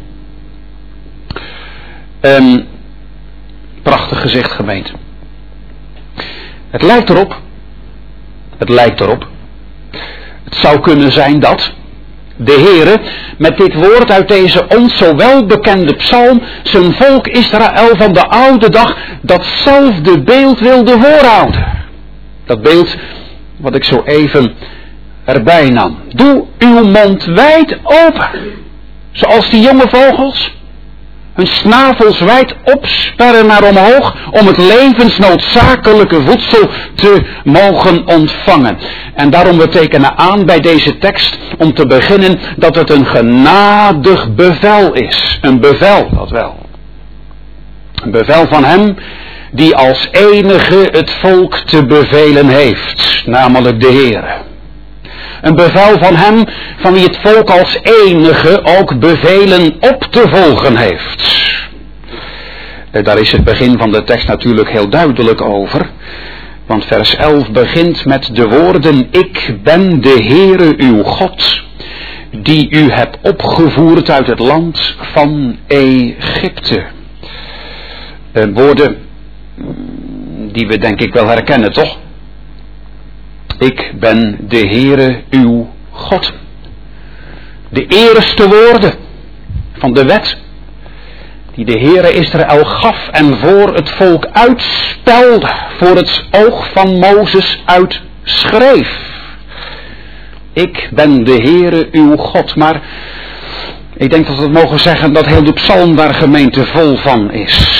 Um, prachtig gezicht, gemeente. Het lijkt erop. Het lijkt erop. Het zou kunnen zijn dat de Heere met dit woord uit deze ons zo welbekende psalm zijn volk Israël van de oude dag datzelfde beeld wilde voorhouden. Dat beeld wat ik zo even erbij nam. Doe uw mond wijd open. Zoals die jonge vogels hun snavels wijd opsperren naar omhoog om het levensnoodzakelijke voedsel te mogen ontvangen. En daarom we tekenen aan bij deze tekst om te beginnen dat het een genadig bevel is. Een bevel, dat wel. Een bevel van hem die als enige het volk te bevelen heeft, namelijk de Heere. Een bevel van hem van wie het volk als enige ook bevelen op te volgen heeft. Daar is het begin van de tekst natuurlijk heel duidelijk over. Want vers elf begint met de woorden: Ik ben de Heere uw God, die u hebt opgevoerd uit het land van Egypte. Uh, woorden die we denk ik wel herkennen, toch? Ik ben de Heere uw God. De eerste woorden van de wet die de Heere Israël gaf en voor het volk uitspelde, voor het oog van Mozes uitschreef. Ik ben de Heere uw God. Maar ik denk dat we mogen zeggen dat heel de psalm daar gemeente vol van is.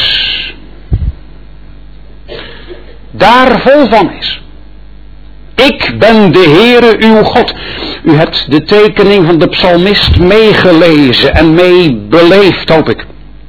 Daar vol van is. Ik ben de Heere uw God. U hebt de tekening van de psalmist meegelezen en meebeleefd, hoop ik.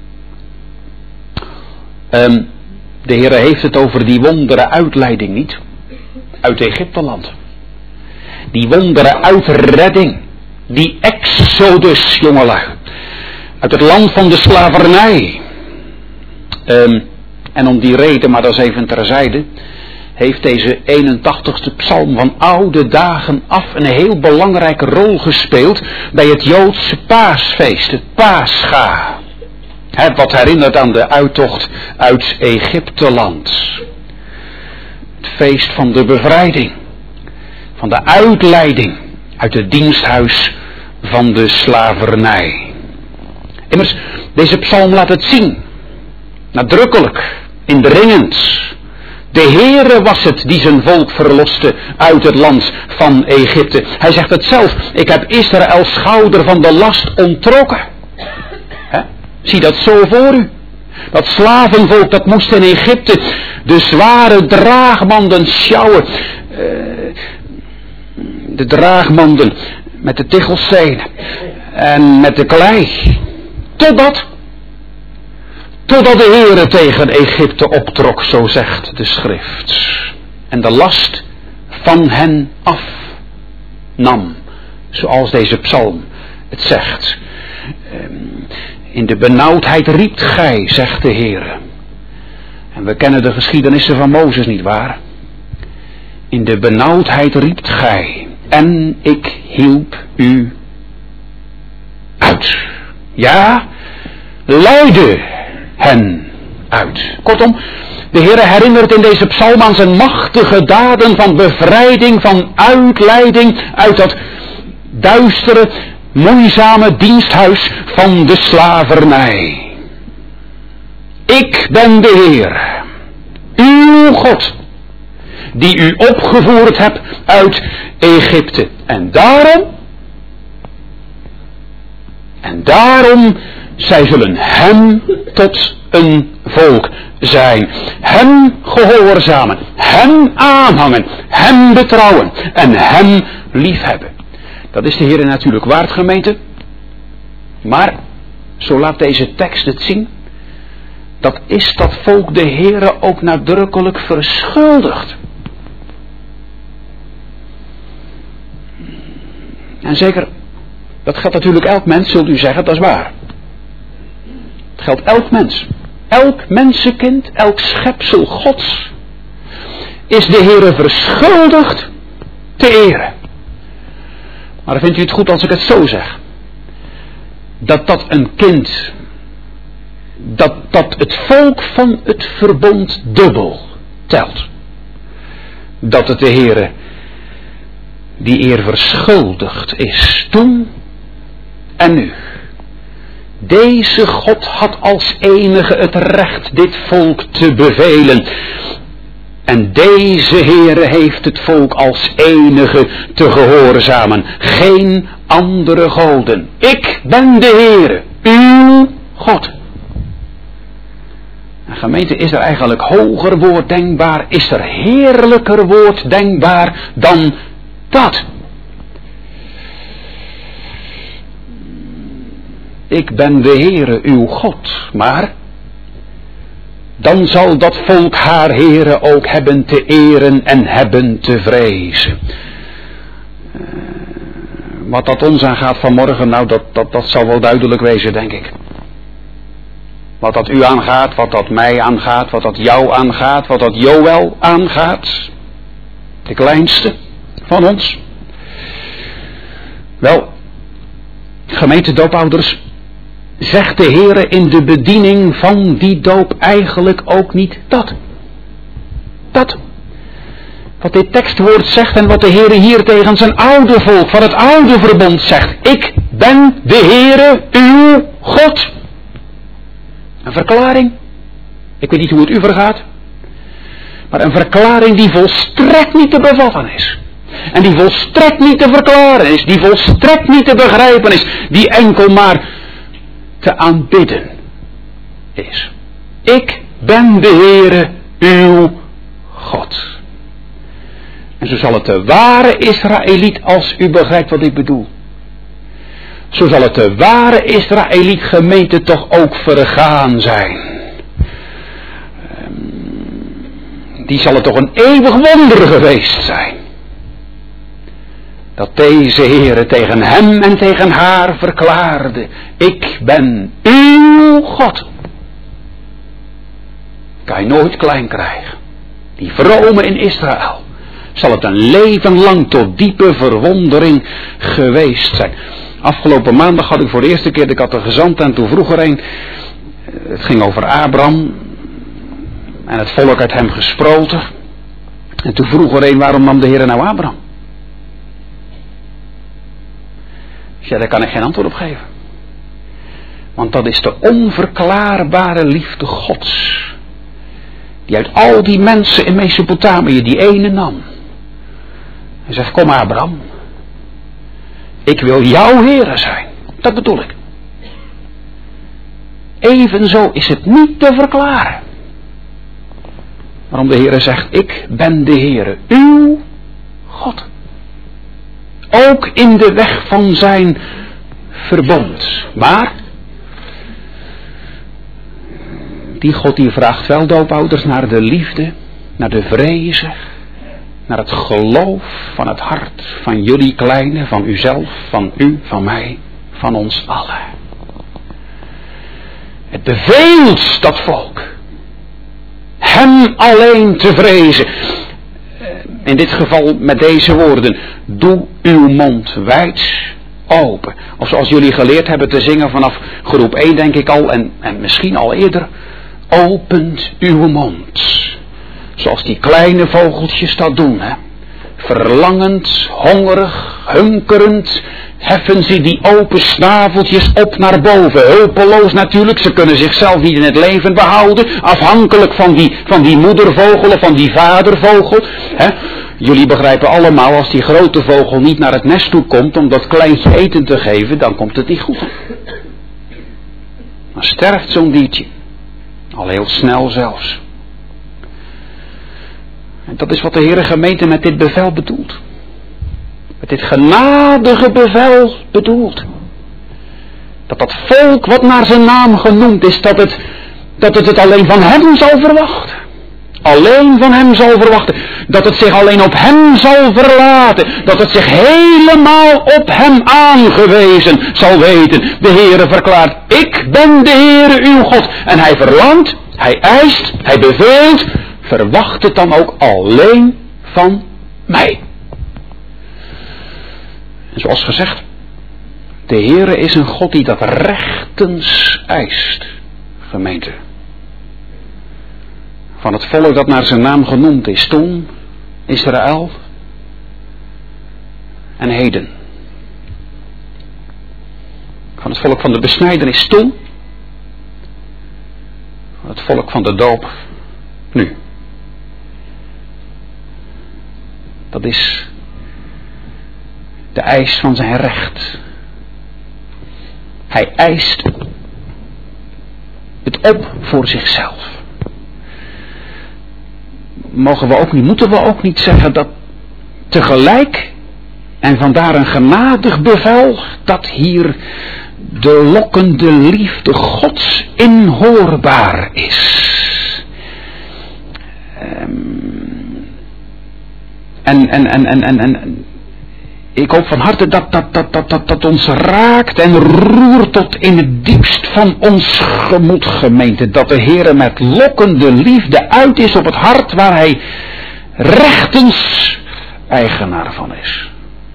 Um, de Heere heeft het over die wondere uitleiding niet. Uit Egypteland. Die wondere uitredding. Die exodus, jongelui. Uit het land van de slavernij. Um, en om die reden, maar dat is even terzijde, heeft deze eenentachtigste psalm van oude dagen af een heel belangrijke rol gespeeld bij het Joodse paasfeest, het Pascha. He, wat herinnert aan de uittocht uit Egypteland. Het feest van de bevrijding, van de uitleiding uit het diensthuis van de slavernij. Immers, deze psalm laat het zien, nadrukkelijk, indringend. De Heere was het die zijn volk verloste uit het land van Egypte. Hij zegt het zelf. Ik heb Israëls schouder van de last onttrokken. He? Zie dat zo voor u. Dat slavenvolk dat moest in Egypte de zware draagmanden sjouwen. Uh, de draagmanden met de tichelstenen en met de klei. Totdat totdat de Heere tegen Egypte optrok, zo zegt de schrift, en de last van hen afnam, zoals deze psalm het zegt. In de benauwdheid riept gij, zegt de Heere. En we kennen de geschiedenissen van Mozes, niet waar? In de benauwdheid riept gij, en ik hielp u uit. Ja, leidde hen uit. Kortom, de Heere herinnert in deze psalm aan zijn machtige daden van bevrijding, van uitleiding uit dat duistere, moeizame diensthuis van de slavernij. Ik ben de Heer, uw God, die u opgevoerd hebt uit Egypte. En daarom, en daarom, zij zullen hem tot een volk zijn. Hem gehoorzamen, hem aanhangen, hem betrouwen en hem liefhebben. Dat is de Heer natuurlijk waard, gemeente. Maar, zo laat deze tekst het zien, dat is dat volk de Heere ook nadrukkelijk verschuldigd. En zeker, dat geldt natuurlijk elk mens, zult u zeggen, dat is waar. Het geldt elk mens. Elk mensenkind, elk schepsel Gods, is de Heere verschuldigd te eren. Maar vindt u het goed als ik het zo zeg? Dat dat een kind, dat dat het volk van het verbond dubbel telt. Dat het de Heere die eer verschuldigd is toen en nu. Deze God had als enige het recht dit volk te bevelen. En deze Heere heeft het volk als enige te gehoorzamen. Geen andere goden. Ik ben de Heere, uw God. En gemeente, is er eigenlijk hoger woord denkbaar? Is er heerlijker woord denkbaar dan dat? Ik ben de Heere, uw God. Maar dan zal dat volk haar Heere ook hebben te eren en hebben te vrezen. Uh, wat dat ons aangaat vanmorgen, nou dat, dat, dat zal wel duidelijk wezen, denk ik. Wat dat u aangaat, wat dat mij aangaat, wat dat jou aangaat, wat dat Joël aangaat. De kleinste van ons. Wel, gemeente doopouders, zegt de Heere in de bediening van die doop eigenlijk ook niet dat. Dat. Wat dit tekstwoord zegt en wat de Heere hier tegen zijn oude volk van het oude verbond zegt. Ik ben de Heere, uw God. Een verklaring. Ik weet niet hoe het u vergaat. Maar een verklaring die volstrekt niet te bevatten is. En die volstrekt niet te verklaren is. Die volstrekt niet te begrijpen is. Die enkel maar te aanbidden is. Ik ben de Heere, uw God. En zo zal het de ware Israëliet, als u begrijpt wat ik bedoel. Zo zal het de ware Israëliet gemeente toch ook vergaan zijn. Die zal het toch een eeuwig wonder geweest zijn. Dat deze Heere tegen hem en tegen haar verklaarde. Ik ben uw God. Kan je nooit klein krijgen. Die vrome in Israël. Zal het een leven lang tot diepe verwondering geweest zijn. Afgelopen maandag had ik voor de eerste keer de catechizant en toen vroeg er een. Het ging over Abraham. En het volk uit hem gesproten. En toen vroeg er een, waarom nam de Heer nou Abraham? Ja, daar kan ik geen antwoord op geven. Want dat is de onverklaarbare liefde Gods. Die uit al die mensen in Mesopotamië die ene nam. Hij zegt, kom Abraham. Ik wil jouw Heere zijn. Dat bedoel ik. Evenzo is het niet te verklaren. Waarom de Heere zegt, ik ben de Heere, uw God. Ook in de weg van zijn verbond. Maar die God die vraagt wel, doopouders, naar de liefde, naar de vrezen, naar het geloof van het hart van jullie kleine, van uzelf, van u, van mij, van ons allen. Het beveelt dat volk hem alleen te vrezen. In dit geval met deze woorden: doe uw mond wijd open. Of zoals jullie geleerd hebben te zingen vanaf groep één, denk ik al, en, en misschien al eerder: opent uw mond. Zoals die kleine vogeltjes dat doen, hè. Verlangend, hongerig, hunkerend, heffen ze die open snaveltjes op naar boven. Hulpeloos natuurlijk, ze kunnen zichzelf niet in het leven behouden. Afhankelijk van die, van die moedervogel of van die vadervogel. Hè. Jullie begrijpen allemaal, als die grote vogel niet naar het nest toe komt om dat kleintje eten te geven, dan komt het niet goed. Dan sterft zo'n diertje. Al heel snel zelfs. En dat is wat de Heere gemeente met dit bevel bedoelt. Met dit genadige bevel bedoelt. Dat dat volk wat naar zijn naam genoemd is, dat het, dat het het alleen van hem zal verwachten. Alleen van hem zal verwachten. Dat het zich alleen op hem zal verlaten. Dat het zich helemaal op hem aangewezen zal weten. De Heere verklaart: ik ben de Heere uw God. En hij verlangt, hij eist, hij beveelt. Verwacht het dan ook alleen van mij. En zoals gezegd, de Heere is een God die dat rechtens eist, gemeente. Van het volk dat naar zijn naam genoemd is toen, Israël en heden. Van het volk van de besnijdenis toen, van het volk van de doop nu. Dat is de eis van zijn recht. Hij eist het op voor zichzelf. Mogen we ook niet, moeten we ook niet zeggen dat tegelijk, en vandaar een genadig bevel, dat hier de lokkende liefde Gods inhoorbaar is. Um, en, en, en, en, en, en ik hoop van harte dat dat, dat, dat, dat dat ons raakt en roert tot in het diepst van ons gemoed, gemeente. Dat de Heere met lokkende liefde uit is op het hart waar hij rechtens eigenaar van is.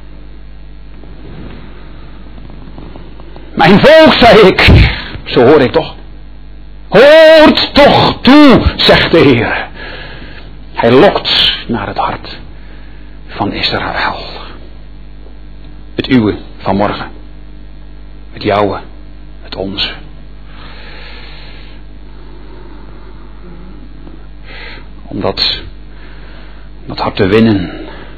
Mijn volk, zei ik, zo hoor ik toch. Hoort toch toe, zegt de Heer. Hij lokt naar het hart van Israël. Het uwe van morgen. Het jouwe. Het onze. Om dat, dat hart te winnen.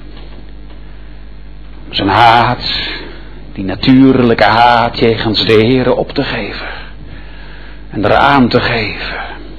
Om zijn haat, die natuurlijke haat jegens de Heere op te geven. En eraan te geven.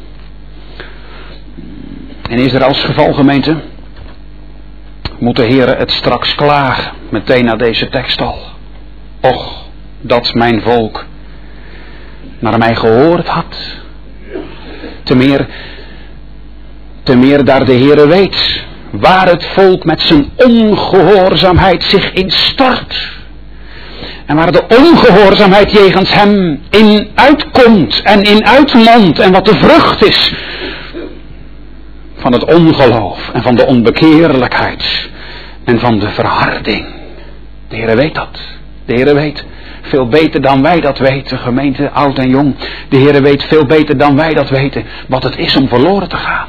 In Israëls geval, gemeente, moet de Heere het straks klagen, meteen na deze tekst al. Och, dat mijn volk naar mij gehoord had. Te meer, te meer daar de Heere weet, waar het volk met zijn ongehoorzaamheid zich in stort. En waar de ongehoorzaamheid jegens hem in uitkomt en in uitmondt en wat de vrucht is van het ongeloof en van de onbekeerlijkheid en van de verharding. De Heere weet dat. De Heere weet veel beter dan wij dat weten, gemeente, oud en jong. De Heere weet veel beter dan wij dat weten wat het is om verloren te gaan.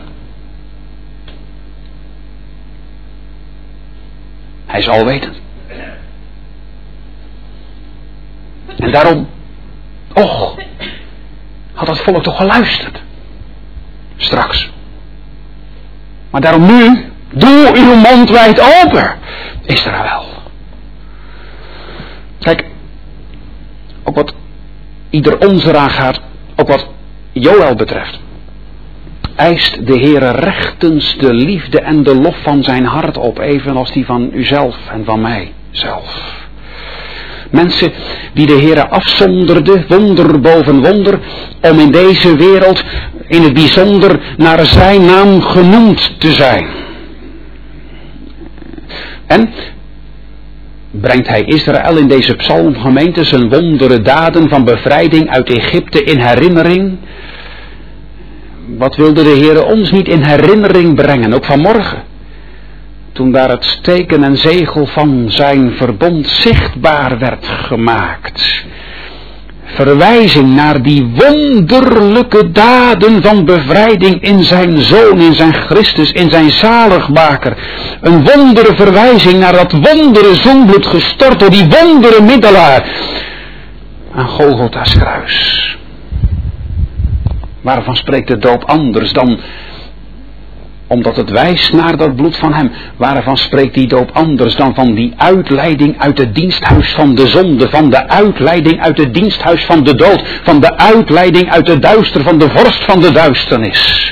Hij is alwetend. En daarom, och, had dat volk toch geluisterd. Straks. Maar daarom nu, doe uw mond wijd open, Israël. Kijk, ook wat ieder ons eraan gaat, ook wat Joël betreft, eist de Heere rechtens de liefde en de lof van zijn hart op, evenals die van uzelf en van mij zelf. Mensen die de Heere afzonderde, wonder boven wonder, om in deze wereld in het bijzonder naar zijn naam genoemd te zijn. En brengt hij Israël in deze psalmgemeente zijn wondere daden van bevrijding uit Egypte in herinnering? Wat wilde de Heere ons niet in herinnering brengen, ook vanmorgen? Toen daar het teken en zegel van zijn verbond zichtbaar werd gemaakt. Verwijzing naar die wonderlijke daden van bevrijding in zijn Zoon, in zijn Christus, in zijn zaligmaker. Een wondere verwijzing naar dat wondere zoenbloed gestort door die wondere middelaar aan Golgotha's kruis. Waarvan spreekt de doop anders dan omdat het wijst naar dat bloed van hem? Waarvan spreekt die doop anders dan van die uitleiding uit het diensthuis van de zonde, van de uitleiding uit het diensthuis van de dood, van de uitleiding uit de duister, van de vorst van de duisternis?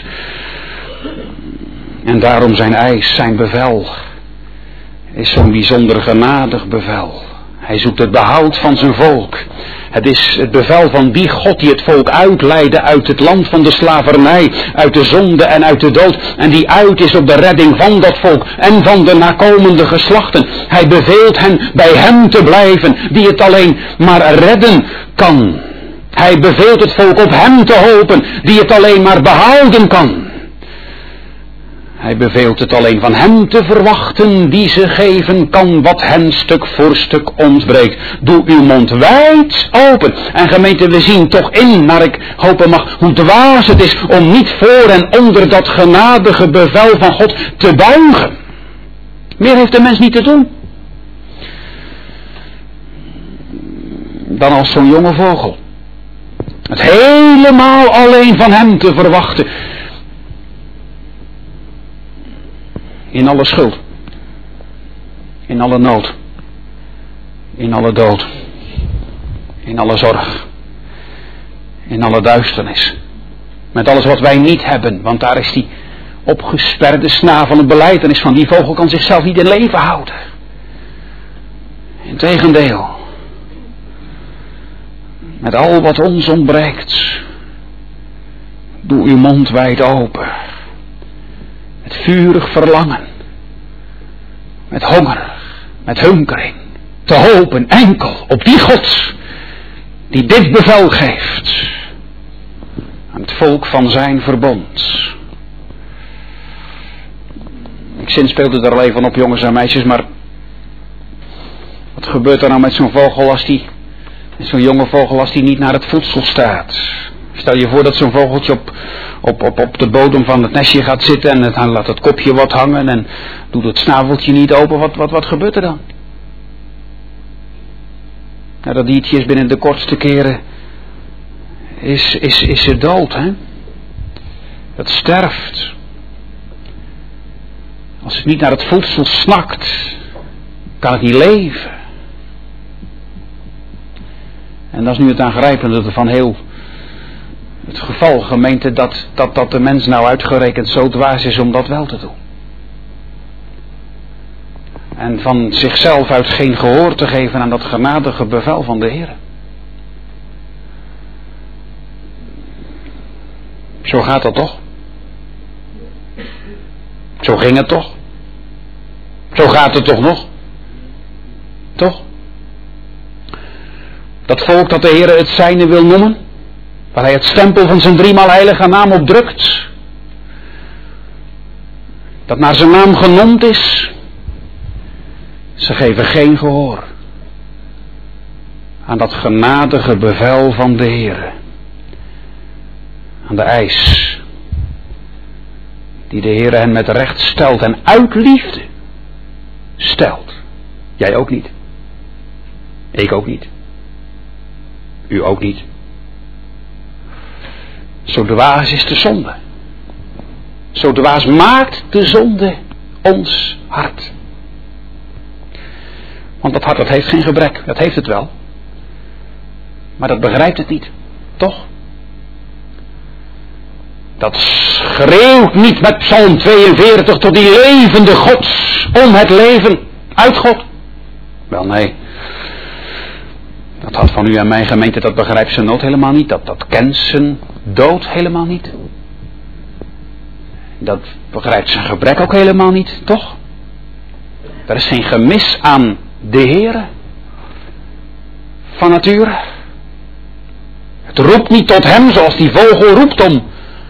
En daarom zijn eis, zijn bevel, is zo'n bijzonder genadig bevel. Hij zoekt het behoud van zijn volk. Het is het bevel van die God die het volk uitleidde uit het land van de slavernij, uit de zonde en uit de dood. En die uit is op de redding van dat volk en van de nakomende geslachten. Hij beveelt hen bij hem te blijven, die het alleen maar redden kan. Hij beveelt het volk op hem te hopen, die het alleen maar behouden kan. Hij beveelt het alleen van hem te verwachten, die ze geven kan wat hen stuk voor stuk ontbreekt. Doe uw mond wijd open. En gemeente, we zien toch in, naar ik hopen mag, hoe dwaas het is om niet voor en onder dat genadige bevel van God te buigen. Meer heeft de mens niet te doen dan als zo'n jonge vogel. Het helemaal alleen van hem te verwachten. In alle schuld, in alle nood, in alle dood, in alle zorg, in alle duisternis. Met alles wat wij niet hebben, want daar is die opgesperde snavel en belijdenis van die vogel kan zichzelf niet in leven houden. Integendeel, met al wat ons ontbreekt, doe uw mond wijd open. Met vurig verlangen. Met honger. Met hunkering. Te hopen enkel op die God. Die dit bevel geeft. Aan het volk van zijn verbond. Ik zinspeelde er al even op, jongens en meisjes. Maar wat gebeurt er nou met zo'n vogel als die. Met zo'n jonge vogel als die niet naar het voedsel staat. Stel je voor dat zo'n vogeltje op, op, op, op de bodem van het nestje gaat zitten en het, laat het kopje wat hangen en doet het snaveltje niet open. Wat, wat, wat gebeurt er dan? Nou, dat diertje is binnen de kortste keren is, is, is het dood, hè? Het sterft. Als het niet naar het voedsel snakt, kan het niet leven. En dat is nu het aangrijpende van heel het geval, gemeente, dat, dat, dat de mens nou uitgerekend zo dwaas is om dat wel te doen. En van zichzelf uit geen gehoor te geven aan dat genadige bevel van de Heer. Zo gaat dat toch? Zo ging het toch? Zo gaat het toch nog? Toch? Dat volk dat de Heer het zijne wil noemen, waar hij het stempel van zijn driemaal heilige naam op drukt, dat naar zijn naam genoemd is, ze geven geen gehoor aan dat genadige bevel van de Heer, aan de eis die de Heer hen met recht stelt en uit liefde stelt. Jij ook niet. Ik ook niet. U ook niet. Zo dwaas is de zonde. Zo dwaas maakt de zonde ons hart. Want dat hart, dat heeft geen gebrek. Dat heeft het wel. Maar dat begrijpt het niet. Toch? Dat schreeuwt niet met Psalm tweeënveertig tot die levende God om het leven uit God. Wel nee. Dat had van u en mijn gemeente, dat begrijpt zijn nood helemaal niet. Dat, dat kent zijn dood helemaal niet. Dat begrijpt zijn gebrek ook helemaal niet, toch? Er is geen gemis aan de Heere. Van nature. Het roept niet tot hem zoals die vogel roept om.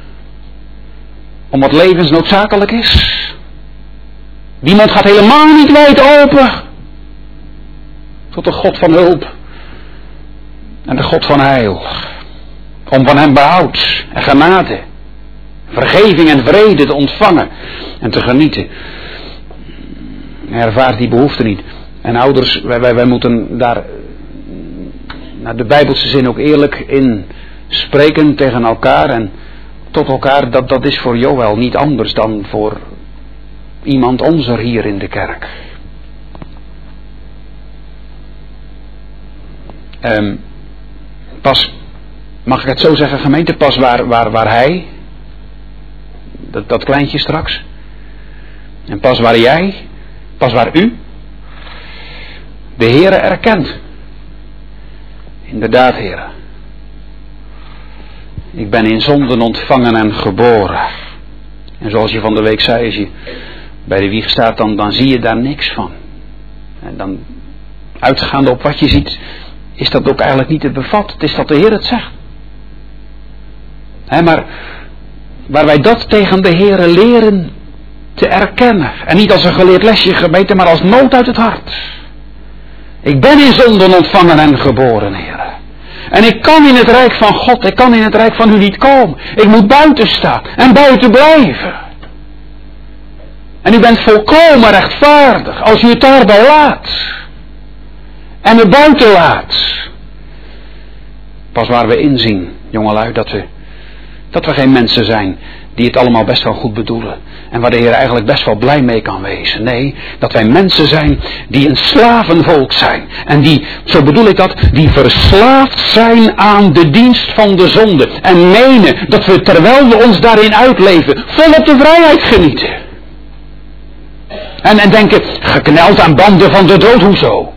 Om wat levensnoodzakelijk is. Die mond gaat helemaal niet wijd open. Tot de God van hulp. En de God van heil. Om van hem behoud en genade. Vergeving en vrede te ontvangen. En te genieten. Hij ervaart die behoefte niet. En ouders, wij, wij, wij moeten daar naar de Bijbelse zin ook eerlijk in spreken tegen elkaar en tot elkaar. Dat, dat is voor Joël niet anders dan voor iemand onzer hier in de kerk. Um, pas, mag ik het zo zeggen, gemeente, pas waar, waar, waar hij, dat, dat kleintje straks, en pas waar jij, pas waar u, de Heere erkent. Inderdaad, Heere. Ik ben in zonden ontvangen en geboren. En zoals je van de week zei, als je bij de wieg staat, dan, dan zie je daar niks van. En dan, uitgaande op wat je ziet, is dat ook eigenlijk niet te bevatten. Het is dat de Heer het zegt. He, maar waar wij dat tegen de Heere leren te erkennen. En niet als een geleerd lesje gemeten, maar als nood uit het hart. Ik ben in zonden ontvangen en geboren, Heer. En ik kan in het rijk van God, ik kan in het rijk van u niet komen. Ik moet buiten staan en buiten blijven. En u bent volkomen rechtvaardig als u het daarbij laat. En me buiten laat. Pas waar we inzien, jongelui, dat we, dat we geen mensen zijn die het allemaal best wel goed bedoelen. En waar de Heer eigenlijk best wel blij mee kan wezen. Nee, dat wij mensen zijn die een slavenvolk zijn. En die, zo bedoel ik dat, die verslaafd zijn aan de dienst van de zonde. En menen dat we terwijl we ons daarin uitleven, volop de vrijheid genieten. En, en denken, gekneld aan banden van de dood, hoezo?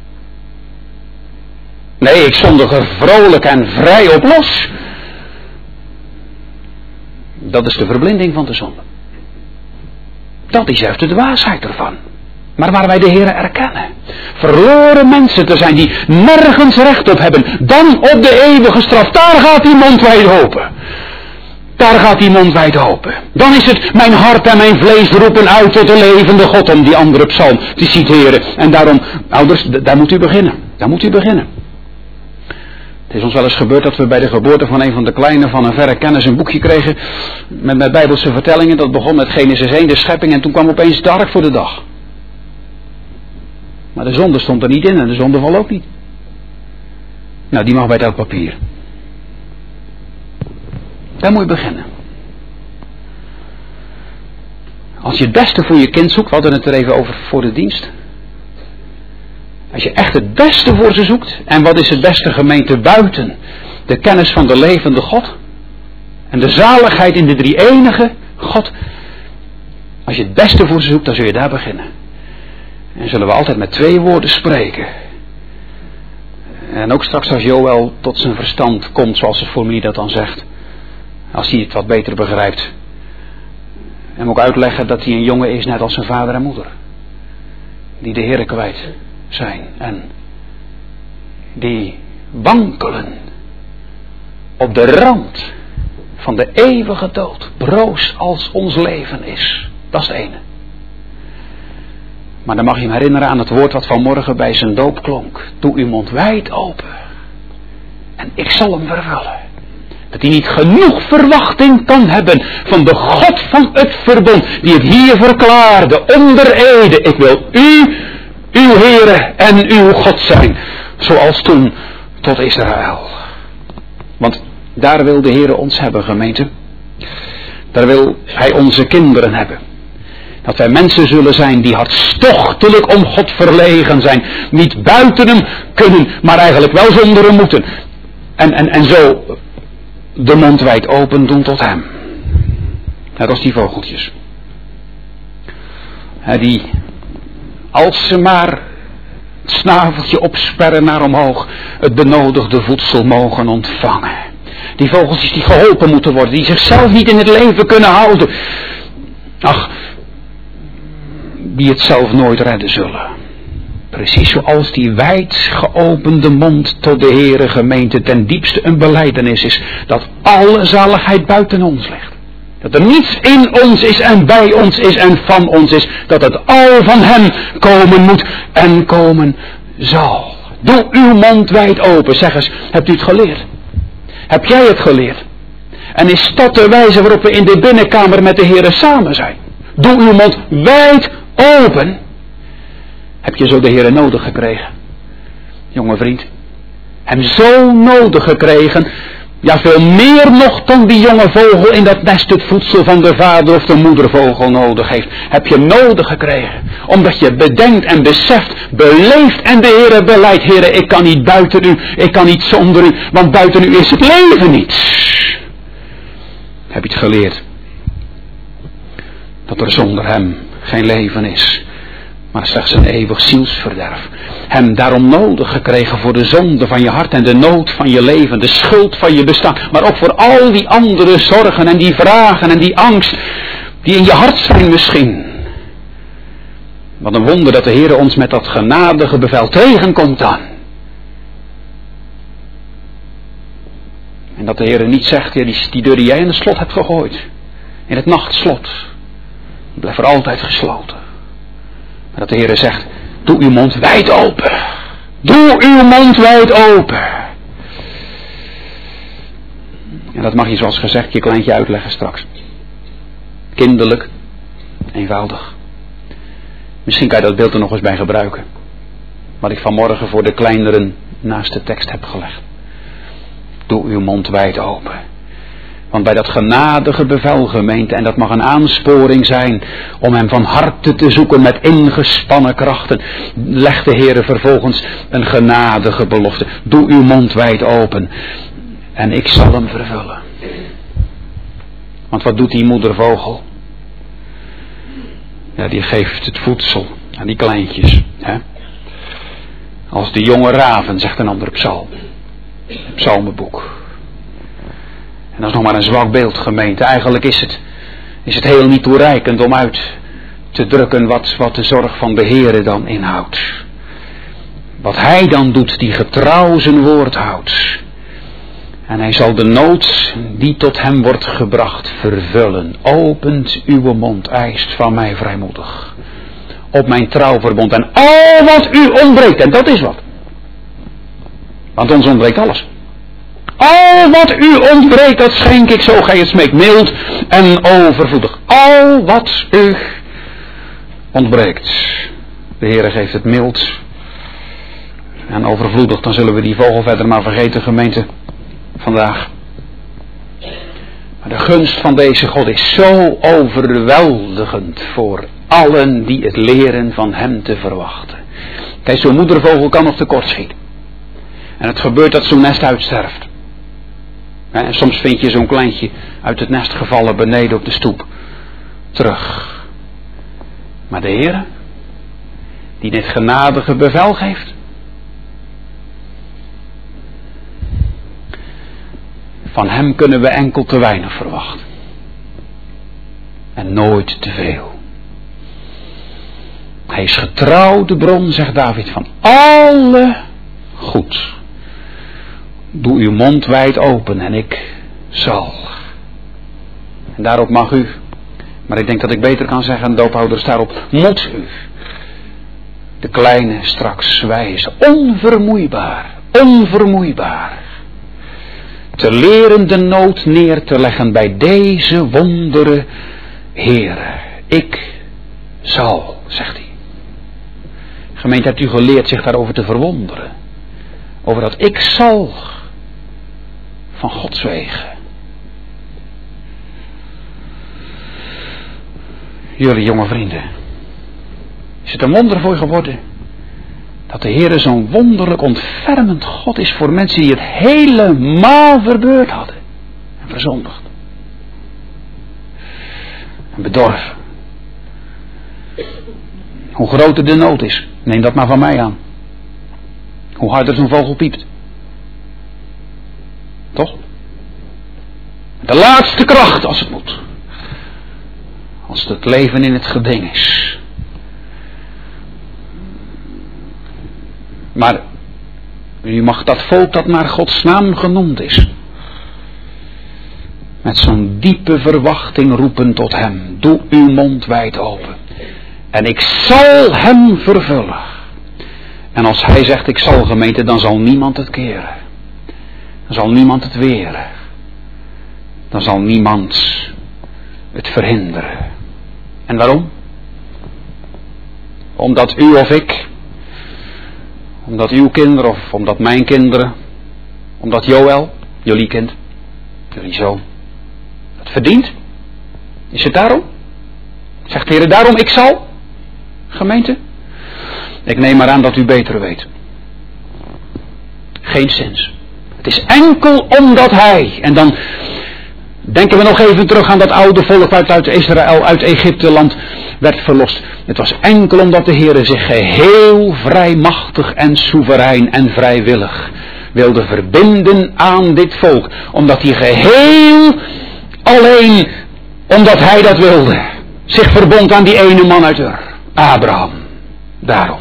Nee, ik zondig er vrolijk en vrij op los. Dat is de verblinding van de zonde. Dat is juist de dwaasheid ervan. Maar waar wij de Heere erkennen. Verloren mensen te zijn die nergens recht op hebben. Dan op de eeuwige straf. Daar gaat die mond wijd open. Daar gaat die mond wijd open. Dan is het mijn hart en mijn vlees roepen uit tot de levende God. Om die andere psalm te citeren. En daarom, ouders, daar moet u beginnen. Daar moet u beginnen. Het is ons wel eens gebeurd dat we bij de geboorte van een van de kleinen van een verre kennis een boekje kregen met, met bijbelse vertellingen. Dat begon met Genesis één, de schepping, en toen kwam opeens de ark voor de dag. Maar de zonde stond er niet in en de zondeval ook niet. Nou, die mag bij dat papier. Daar moet je beginnen. Als je het beste voor je kind zoekt, we hadden het er even over voor de dienst. Als je echt het beste voor ze zoekt. En wat is het beste, gemeente, buiten de kennis van de levende God. En de zaligheid in de drie-enige God. Als je het beste voor ze zoekt, dan zul je daar beginnen. En zullen we altijd met twee woorden spreken. En ook straks als Joël tot zijn verstand komt, zoals het formulier dat dan zegt. Als hij het wat beter begrijpt. En ook uitleggen dat hij een jongen is, net als zijn vader en moeder. Die de Heere kwijt zijn en die wankelen op de rand van de eeuwige dood, broos als ons leven is. Dat is het ene. Maar dan mag je hem herinneren aan het woord wat vanmorgen bij zijn doop klonk. Doe uw mond wijd open en ik zal hem vervullen. Dat hij niet genoeg verwachting kan hebben van de God van het verbond, die het hier verklaarde onder ede. Ik wil u, uw Heere en uw God zijn, zoals toen tot Israël. Want daar wil de Heere ons hebben, gemeente. Daar wil hij onze kinderen hebben. Dat wij mensen zullen zijn die hartstochtelijk om God verlegen zijn. Niet buiten hem kunnen, maar eigenlijk wel zonder hem moeten. En, en, en zo de mond wijd open doen tot hem. Net als die vogeltjes. He, die, als ze maar Het snaveltje opsperren naar omhoog. Het benodigde voedsel mogen ontvangen. Die vogeltjes die geholpen moeten worden. Die zichzelf niet in het leven kunnen houden. Ach, die het zelf nooit redden zullen. Precies zoals die wijd geopende mond tot de Heere gemeente ten diepste een belijdenis is. Dat alle zaligheid buiten ons ligt. Dat er niets in ons is en bij ons is en van ons is. Dat het al van hem komen moet en komen zal. Doe uw mond wijd open. Zeg eens, hebt u het geleerd? Heb jij het geleerd? En is dat de wijze waarop we in de binnenkamer met de Heere samen zijn? Doe uw mond wijd open. Heb je zo de Heere nodig gekregen? Jonge vriend. Hem zo nodig gekregen. Ja, veel meer nog dan die jonge vogel in dat nest het voedsel van de vader of de moedervogel nodig heeft. Heb je nodig gekregen. Omdat je bedenkt en beseft, beleeft en de Heere beleidt. Heere, ik kan niet buiten u, ik kan niet zonder u, want buiten u is het leven niet. Heb je het geleerd? Dat er zonder hem geen leven is. Maar slechts een eeuwig zielsverderf. Hem daarom nodig gekregen voor de zonde van je hart en de nood van je leven, de schuld van je bestaan. Maar ook voor al die andere zorgen en die vragen en die angst die in je hart zijn misschien. Wat een wonder dat de Heer ons met dat genadige bevel tegenkomt dan. En dat de Heer niet zegt, ja, die, die deur die jij in het slot hebt gegooid. In het nachtslot. Die blijft voor altijd gesloten. Maar dat de Heer zegt, doe uw mond wijd open. Doe uw mond wijd open. En dat mag je zoals gezegd je kleintje uitleggen straks. Kinderlijk, eenvoudig. Misschien kan je dat beeld er nog eens bij gebruiken. Wat ik vanmorgen voor de kleineren naast de tekst heb gelegd. Doe uw mond wijd open. Want bij dat genadige bevel, gemeente, en dat mag een aansporing zijn om hem van harte te zoeken met ingespannen krachten, legt de Heere vervolgens een genadige belofte. Doe uw mond wijd open en ik zal hem vervullen. Want wat doet die moedervogel? Ja, die geeft het voedsel aan die kleintjes. Hè? Als de jonge raven, zegt een ander psalm. Het psalmenboek. En dat is nog maar een zwak beeld, gemeente. Eigenlijk is het, is het heel niet toereikend om uit te drukken wat, wat de zorg van de Heere dan inhoudt. Wat hij dan doet, die getrouw zijn woord houdt. En hij zal de nood die tot hem wordt gebracht vervullen. Opent uw mond, eist van mij vrijmoedig. Op mijn trouwverbond. En al wat u ontbreekt, en dat is wat. Want ons ontbreekt alles. Al wat u ontbreekt, dat schenk ik, zo gij het smeekt, mild en overvloedig. Al wat u ontbreekt. De Heere geeft het mild en overvloedig. Dan zullen we die vogel verder maar vergeten, gemeente, vandaag. Maar de gunst van deze God is zo overweldigend voor allen die het leren van hem te verwachten. Kijk, zo'n moedervogel kan nog tekortschieten. En het gebeurt dat zo'n nest uitsterft. En soms vind je zo'n kleintje uit het nest gevallen beneden op de stoep terug. Maar de Heer, die dit genadige bevel geeft, van hem kunnen we enkel te weinig verwachten. En nooit te veel. Hij is getrouw de bron, zegt David, van alle goed. Doe uw mond wijd open en ik zal. En daarop mag u, maar ik denk dat ik beter kan zeggen, doophouders, daarop moet u de kleine straks wijzen. Onvermoeibaar, onvermoeibaar. Te leren de nood neer te leggen bij deze wondere Heere. Ik zal, zegt hij. Gemeente, hebt u geleerd zich daarover te verwonderen? Over dat ik zal van Gods wegen. Jullie jonge vrienden. Is het een wonder voor je geworden? Dat de Heere zo'n wonderlijk ontfermend God is voor mensen die het helemaal verbeurd hadden. En verzondigd. En bedorven. Hoe groter de nood is. Neem dat maar van mij aan. Hoe harder zo'n vogel piept. Toch? De laatste kracht als het moet. Als het leven in het geding is. Maar u mag dat volk dat naar Gods naam genoemd is, met zo'n diepe verwachting roepen tot hem. Doe uw mond wijd open. En ik zal hem vervullen. En als hij zegt ik zal, gemeente, dan zal niemand het keren. Dan zal niemand het weren. Dan zal niemand het verhinderen. En waarom? Omdat u of ik, omdat uw kinderen of omdat mijn kinderen, omdat Joël, jullie kind, jullie zoon, het verdient. Is het daarom? Zegt de Heer daarom ik zal? Gemeente? Ik neem maar aan dat u beter weet. Geen zins. Het is enkel omdat hij, en dan denken we nog even terug aan dat oude volk uit, uit Israël, uit Egypte land werd verlost. Het was enkel omdat de Heer zich geheel vrijmachtig en soeverein en vrijwillig wilde verbinden aan dit volk. Omdat hij geheel alleen, omdat hij dat wilde, zich verbond aan die ene man uit Ur, Abraham. Daarom.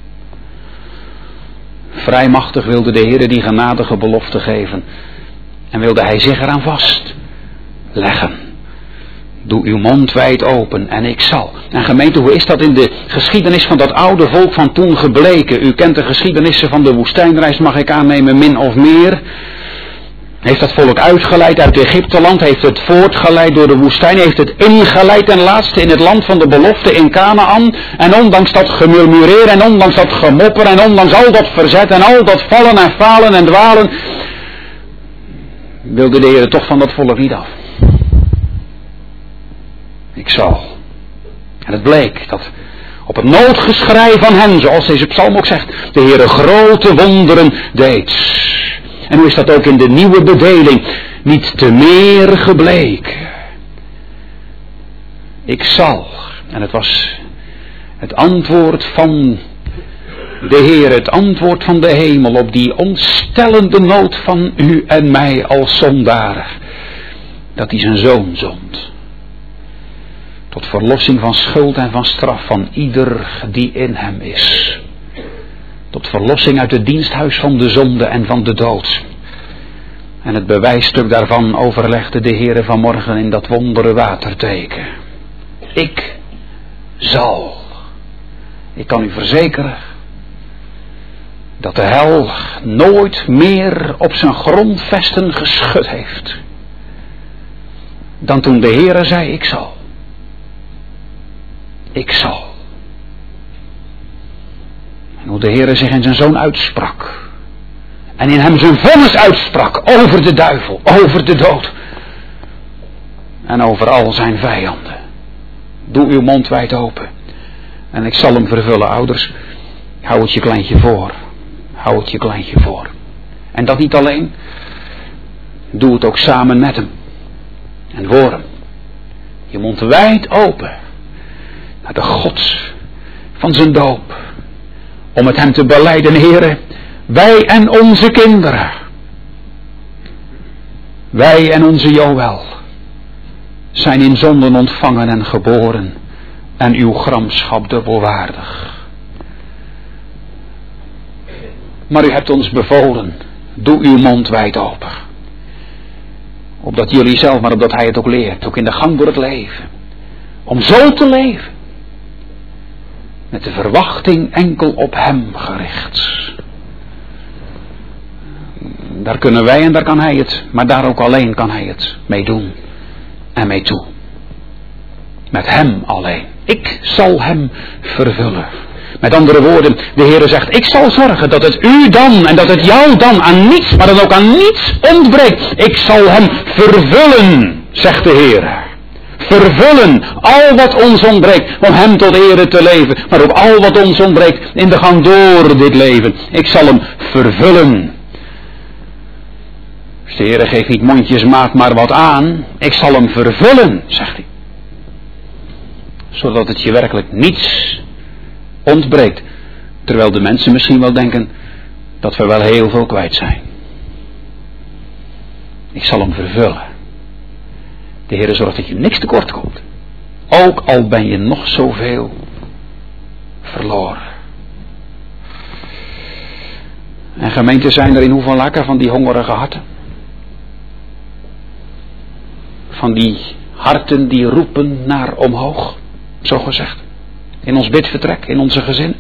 Vrijmachtig wilde de Heer die genadige belofte geven. En wilde hij zich eraan vastleggen. Doe uw mond wijd open en ik zal. En gemeente, hoe is dat in de geschiedenis van dat oude volk van toen gebleken? U kent de geschiedenissen van de woestijnreis, mag ik aannemen, min of meer. Heeft dat volk uitgeleid uit Egypteland, heeft het voortgeleid door de woestijn, heeft het ingeleid ten laatste in het land van de belofte in Kanaan. En ondanks dat gemurmureer en ondanks dat gemopper en ondanks al dat verzet en al dat vallen en falen en dwalen, wilde de Heer toch van dat volk niet af. Ik zal. En het bleek dat op het noodgeschrei van hen, zoals deze psalm ook zegt, de Heer grote wonderen deed. En hoe is dat ook in de nieuwe bedeling niet te meer gebleken. Ik zal. En het was het antwoord van de Heer, het antwoord van de hemel op die ontstellende nood van u en mij als zondaar. Dat hij zijn zoon zond. Tot verlossing van schuld en van straf van ieder die in hem is. Tot verlossing uit het diensthuis van de zonde en van de dood. En het bewijsstuk daarvan overlegde de Heere vanmorgen in dat wondere waterteken. Ik zal. Ik kan u verzekeren dat de hel nooit meer op zijn grondvesten geschud heeft. Dan toen de Heere zei ik zal. Ik zal. En hoe de Heere zich in zijn zoon uitsprak. En in hem zijn vonnis uitsprak over de duivel, over de dood. En over al zijn vijanden. Doe uw mond wijd open. En ik zal hem vervullen, ouders. Hou het je kleintje voor. Hou het je kleintje voor. En dat niet alleen. Doe het ook samen met hem. En voor hem. Je mond wijd open. Naar de God van zijn doop. Om met hem te belijden, Heere. Wij en onze kinderen. Wij en onze Joël. Zijn in zonden ontvangen en geboren. En uw gramschap dubbelwaardig. Maar u hebt ons bevolen. Doe uw mond wijd open. Opdat jullie zelf, maar opdat hij het ook leert. Ook in de gang door het leven. Om zo te leven. Met de verwachting enkel op hem gericht. Daar kunnen wij en daar kan hij het. Maar daar ook alleen kan hij het mee doen. En mee toe. Met hem alleen. Ik zal hem vervullen. Met andere woorden, de Heere zegt, ik zal zorgen dat het u dan en dat het jou dan aan niets, maar dan ook aan niets ontbreekt. Ik zal hem vervullen, zegt de Heere. Vervullen al wat ons ontbreekt om hem tot ere te leven. Maar ook al wat ons ontbreekt in de gang door dit leven. Ik zal hem vervullen. Dus de Heere geeft niet mondjesmaat maar wat aan. Ik zal hem vervullen, zegt hij. Zodat het je werkelijk niets ontbreekt. Terwijl de mensen misschien wel denken, dat we wel heel veel kwijt zijn. Ik zal hem vervullen. De Heer zorgt dat je niks tekort komt. Ook al ben je nog zoveel verloren. En gemeenten zijn er in hoeveel lakken van die hongerige harten. Van die harten die roepen naar omhoog. Zo gezegd. In ons bidvertrek, in onze gezinnen.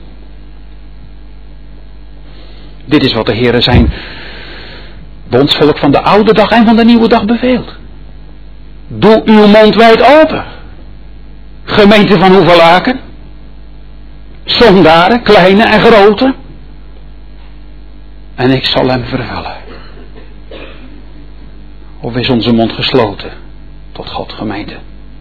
Dit is wat de Heer zijn bondsvolk van de oude dag en van de nieuwe dag beveelt. Doe uw mond wijd open. Gemeente van Hoevelaken. Zondaren, kleine en grote. En ik zal hem vervullen. Of is onze mond gesloten tot God, gemeente?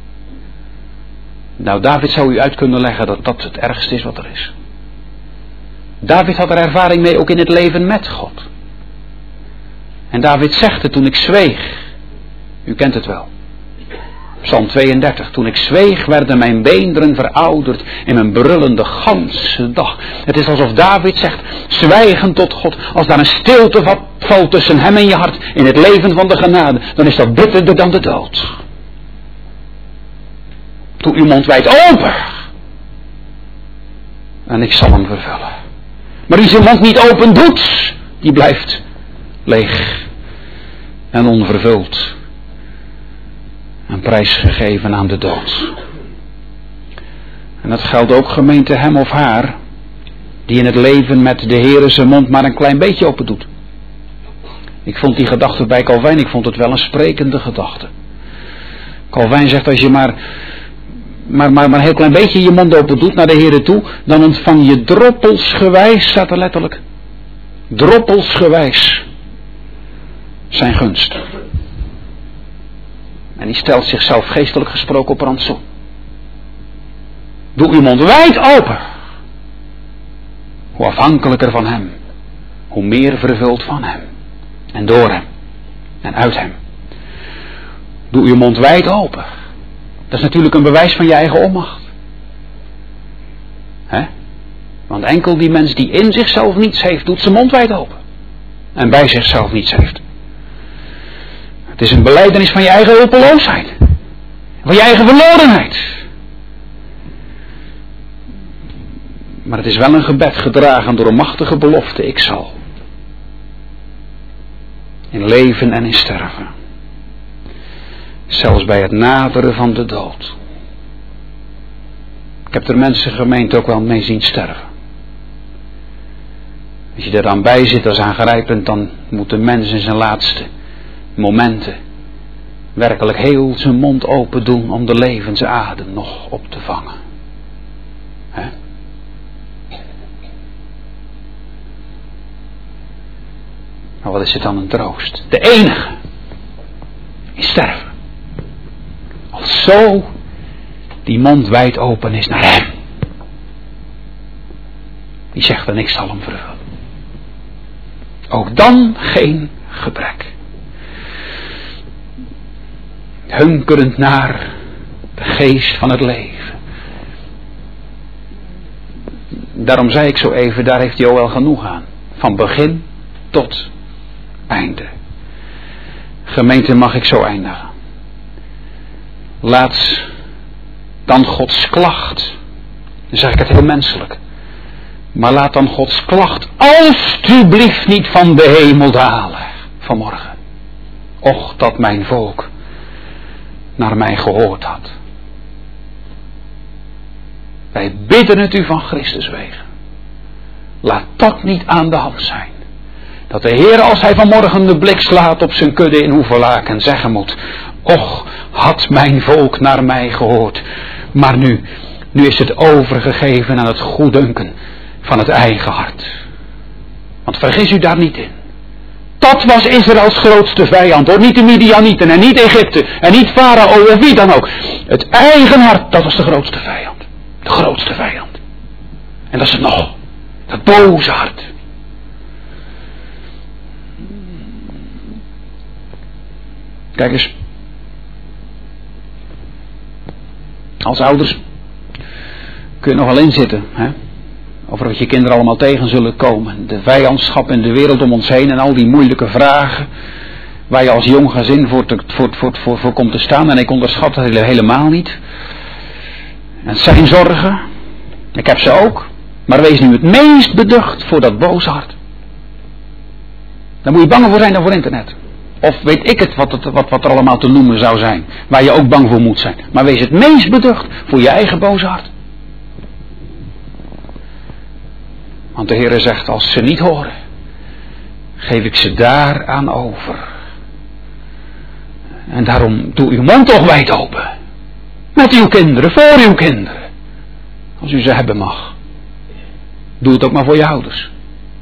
Nou, David zou u uit kunnen leggen dat dat het ergste is wat er is. David had er ervaring mee ook in het leven met God. En David zegt het toen ik zweeg. U kent het wel. Psalm tweeëndertig. Toen ik zweeg werden mijn beenderen verouderd in mijn brullende ganse dag. Het is alsof David zegt, zwijgen tot God. Als daar een stilte valt tussen hem en je hart in het leven van de genade, dan is dat bitterder dan de dood. Doe uw mond wijd open. En ik zal hem vervullen. Maar wie zijn mond niet open doet, die blijft leeg en onvervuld. En prijsgegeven aan de dood. En dat geldt ook, gemeente, hem of haar, die in het leven met de Heere zijn mond maar een klein beetje open doet. Ik vond die gedachte bij Calvijn, ik vond het wel een sprekende gedachte. Calvijn zegt, als je maar, maar, maar, maar een heel klein beetje je mond open doet naar de Heere toe, dan ontvang je droppelsgewijs, staat er letterlijk, droppelsgewijs zijn gunst. En die stelt zichzelf geestelijk gesproken op rantsoen. Doe uw mond wijd open. Hoe afhankelijker van hem, hoe meer vervuld van hem. En door hem. En uit hem. Doe uw mond wijd open. Dat is natuurlijk een bewijs van je eigen onmacht. He? Want enkel die mens die in zichzelf niets heeft, doet zijn mond wijd open. En bij zichzelf niets heeft. Het is een belijdenis van je eigen hulpeloosheid. Van je eigen verlorenheid. Maar het is wel een gebed gedragen door een machtige belofte. Ik zal. In leven en in sterven. Zelfs bij het naderen van de dood. Ik heb er mensen gemeend ook wel mee zien sterven. Als je er dan bij zit als aangrijpend, dan moet de mens in zijn laatste momenten werkelijk heel zijn mond open doen om de levensadem nog op te vangen. He? Maar wat is het dan een troost? De enige is sterven. Als zo die mond wijd open is naar hem. Die zegt dan ik zal hem vervullen. Ook dan geen gebrek. Hunkerend naar de geest van het leven. Daarom zei ik zo even, daar heeft Joël genoeg aan. Van begin tot einde. Gemeente, mag ik zo eindigen. Laat dan Gods klacht, dan zeg ik het heel menselijk, maar laat dan Gods klacht alstublieft niet van de hemel dalen vanmorgen. Och, dat mijn volk naar mij gehoord had. Wij bidden het u van Christus wegen. Laat dat niet aan de hand zijn. Dat de Heer, als hij vanmorgen de blik slaat op zijn kudde in Hoevelaken, zeggen moet, och, had mijn volk naar mij gehoord. Maar nu, nu is het overgegeven aan het goeddunken van het eigen hart. Want vergis u daar niet in. Dat was Israëls grootste vijand, hoor. Niet de Midianieten en niet Egypte en niet Farao of wie dan ook. Het eigen hart, dat was de grootste vijand. De grootste vijand. En dat is het nog. Dat boze hart. Kijk eens. Als ouders kun je nog wel inzitten. Hè? Over wat je kinderen allemaal tegen zullen komen. De vijandschap in de wereld om ons heen en al die moeilijke vragen. Waar je als jong gezin voor, te, voor, voor, voor, voor komt te staan. En ik onderschat het helemaal niet. En het zijn zorgen. Ik heb ze ook. Maar wees nu het meest beducht voor dat boze hart. Daar moet je bang voor zijn dan voor internet. Of weet ik het wat, het wat, wat er allemaal te noemen zou zijn. Waar je ook bang voor moet zijn. Maar wees het meest beducht voor je eigen boze hart. Want de Heere zegt, als ze niet horen, geef ik ze daaraan over. En daarom doe uw mond toch wijd open. Met uw kinderen, voor uw kinderen. Als u ze hebben mag. Doe het ook maar voor je ouders.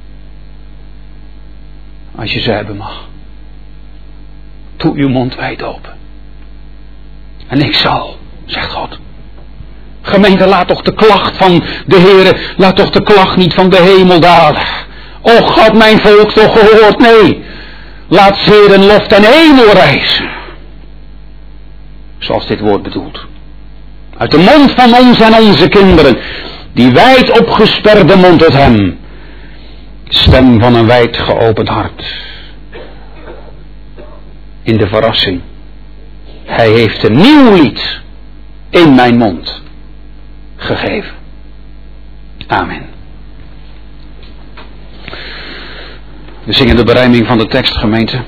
Als je ze hebben mag. Doe uw mond wijd open. En ik zal, zegt God. Gemeente, laat toch de klacht van de Heere, laat toch de klacht niet van de hemel dalen. O God, mijn volk toch gehoord? Nee. Laat zeren lof ten hemel rijzen. Zoals dit woord bedoelt. Uit de mond van ons en onze kinderen, die wijd opgesperde mond tot hem. Stem van een wijd geopend hart. In de verrassing. Hij heeft een nieuw lied in mijn mond gegeven. Amen. We zingen de berijming van de tekst, gemeente.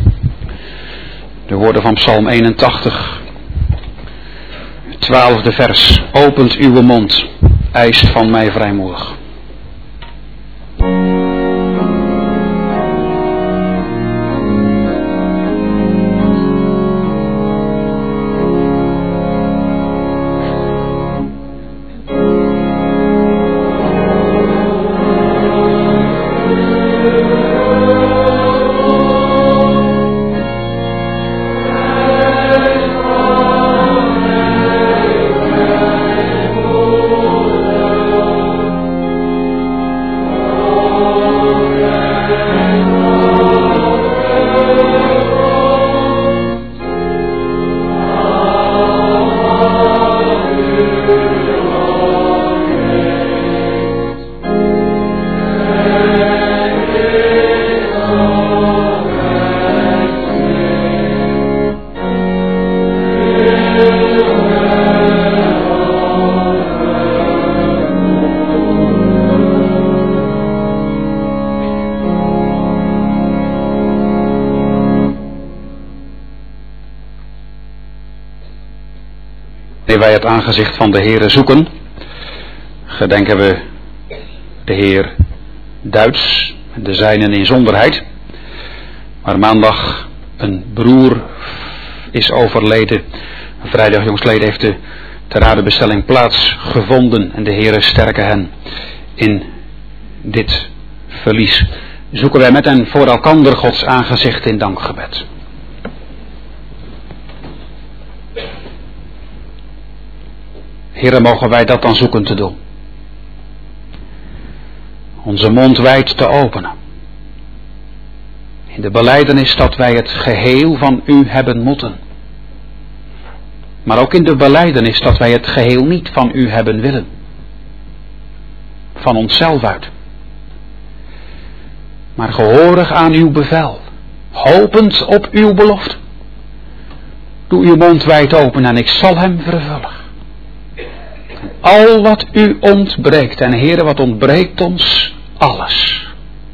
De woorden van Psalm eenentachtig. Twaalfde vers. Opent uw mond, eist van mij vrijmoedig. Wij het aangezicht van de Heere zoeken, gedenken we de Heer Duits, de zijnen in zonderheid. Maar maandag een broer is overleden. Vrijdag jongstleden heeft de ter radebestelling plaatsgevonden en de Heere sterke hen in dit verlies. Zoeken wij met hen voor elkander Gods aangezicht in dankgebed. Heere, mogen wij dat dan zoeken te doen. Onze mond wijd te openen. In de belijdenis dat wij het geheel van u hebben moeten. Maar ook in de belijdenis dat wij het geheel niet van u hebben willen. Van onszelf uit. Maar gehoorig aan uw bevel. Hopend op uw belofte. Doe uw mond wijd open en ik zal hem vervullen. Al wat u ontbreekt, en Heere, wat ontbreekt ons? Alles.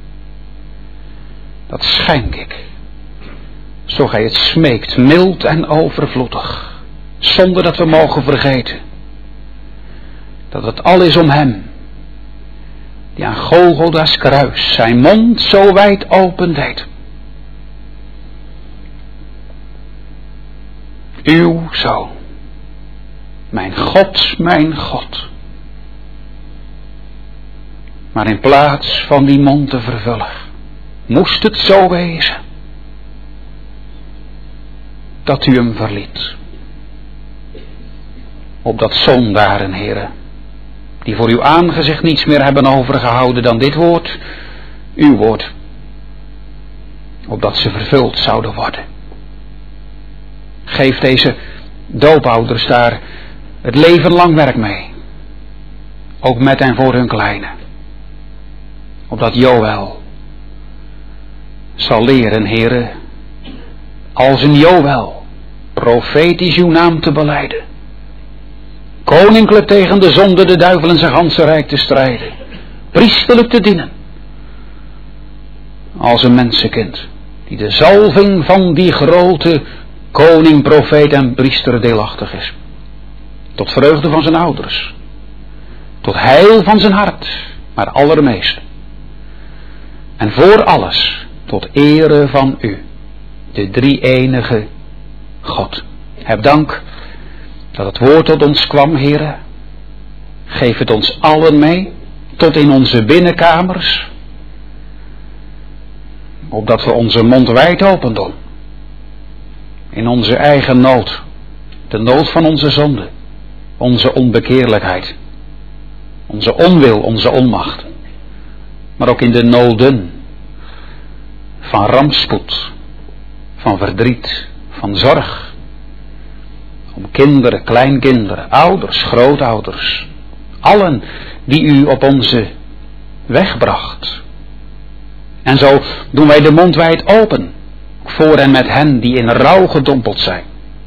Dat schenk ik. Zo gij het smeekt, mild en overvloedig. Zonder dat we mogen vergeten. Dat het al is om hem. Die aan Golgotha's kruis zijn mond zo wijd open deed. Uw zoon. Mijn God, mijn God. Maar in plaats van die mond te vervullen, moest het zo wezen dat u hem verliet. Opdat zondaren, Heere, die voor uw aangezicht niets meer hebben overgehouden dan dit woord, uw woord, opdat ze vervuld zouden worden. Geef deze doopouders daar het leven lang werk mee. Ook met en voor hun kleine. Opdat Joël zal leren, Heere, als een Joël, profetisch uw naam te belijden. Koninklijk tegen de zonde, de duivel en zijn ganse rijk te strijden. Priesterlijk te dienen. Als een mensenkind, die de zalving van die grote koning, profeet en priester deelachtig is. Tot vreugde van zijn ouders. Tot heil van zijn hart, maar allermeest. En voor alles, tot ere van u, de drie-enige God. Heb dank dat het woord tot ons kwam, Heere. Geef het ons allen mee, tot in onze binnenkamers. Opdat we onze mond wijd open doen. In onze eigen nood. De nood van onze zonde. Onze onbekeerlijkheid. Onze onwil, onze onmacht. Maar ook in de noden. Van rampspoed. Van verdriet. Van zorg. Om kinderen, kleinkinderen, ouders, grootouders. Allen die u op onze weg bracht. En zo doen wij de mond wijd open. Voor en met hen die in rouw gedompeld zijn.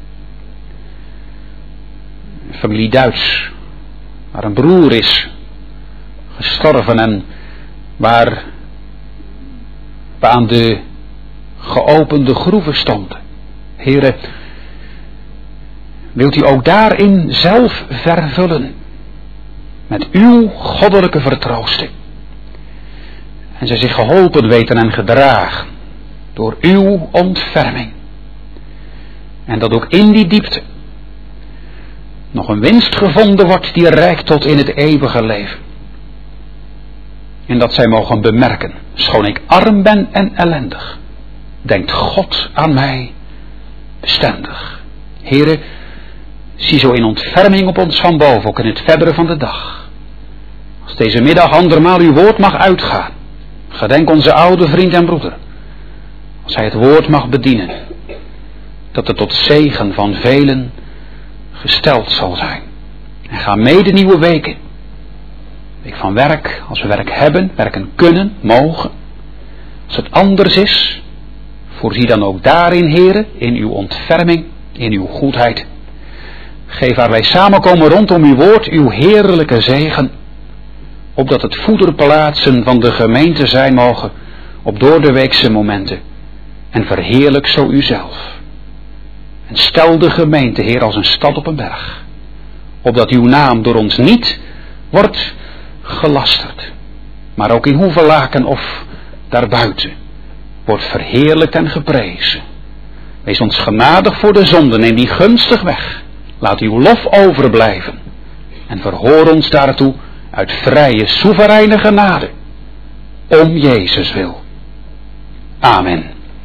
Familie Duits. Waar een broer is gestorven en waar we aan de geopende groeven stonden. Heere, wilt u ook daarin zelf vervullen. Met uw goddelijke vertroosting. En zij zich geholpen weten en gedragen. Door uw ontferming. En dat ook in die diepte. Nog een winst gevonden wordt die reikt tot in het eeuwige leven. En dat zij mogen bemerken. Schoon ik arm ben en ellendig. Denkt God aan mij bestendig. Heere, zie zo in ontferming op ons van boven. Ook in het verdere van de dag. Als deze middag andermaal uw woord mag uitgaan. Gedenk onze oude vriend en broeder. Als hij het woord mag bedienen. Dat het tot zegen van velen gesteld zal zijn. En ga mee de nieuwe weken. Week van werk, als we werk hebben, werken kunnen, mogen. Als het anders is, voorzie dan ook daarin, Heere, in uw ontferming, in uw goedheid. Geef waar wij samenkomen rondom uw woord, uw heerlijke zegen. Opdat het voederplaatsen van de gemeente zijn mogen op doordeweekse momenten. En verheerlijk zo uzelf. En stel de gemeente, Heer, als een stad op een berg. Opdat uw naam door ons niet wordt gelasterd. Maar ook in Hoevelaken of daarbuiten wordt verheerlijkt en geprezen. Wees ons genadig voor de zonde, neem die gunstig weg. Laat uw lof overblijven. En verhoor ons daartoe uit vrije, soevereine genade. Om Jezus wil. Amen.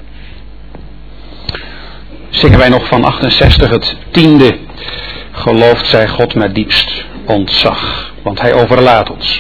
Zingen wij nog van achtenzestig het tiende. Geloofd zij God met diepst ontzag. Want hij overlaat ons.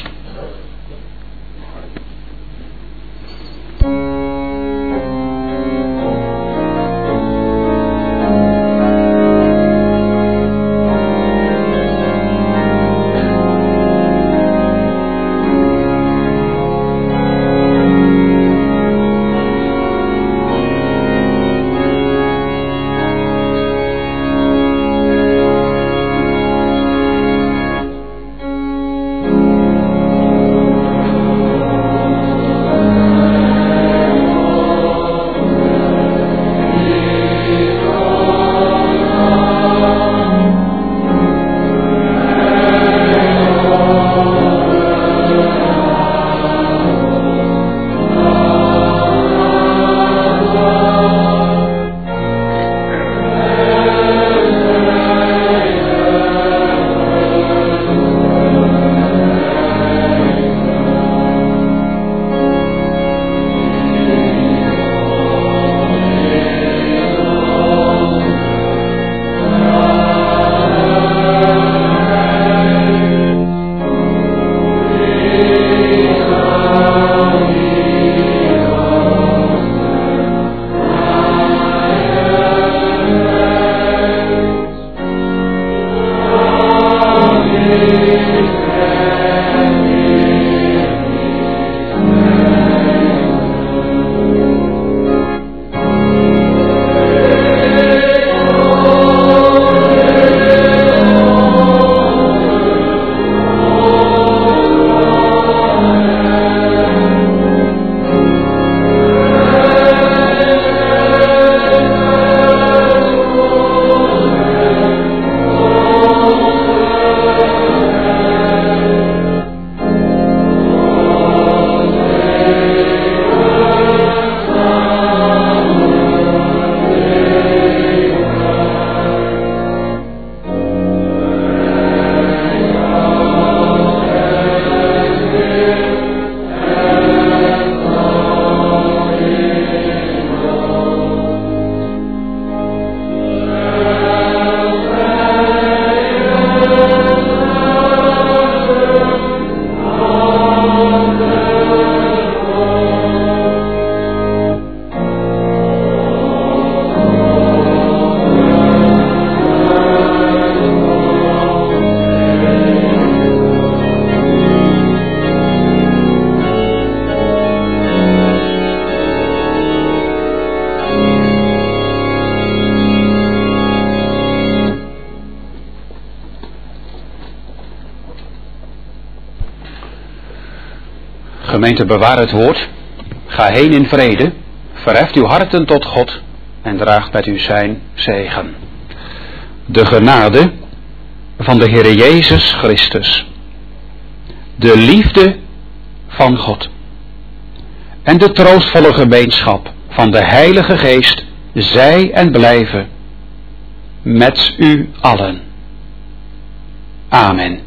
Gemeente, bewaar het woord. Ga heen in vrede. Verheft uw harten tot God en draagt met u zijn zegen. De genade van de Heere Jezus Christus, de liefde van God en de troostvolle gemeenschap van de Heilige Geest zij en blijven met u allen. Amen.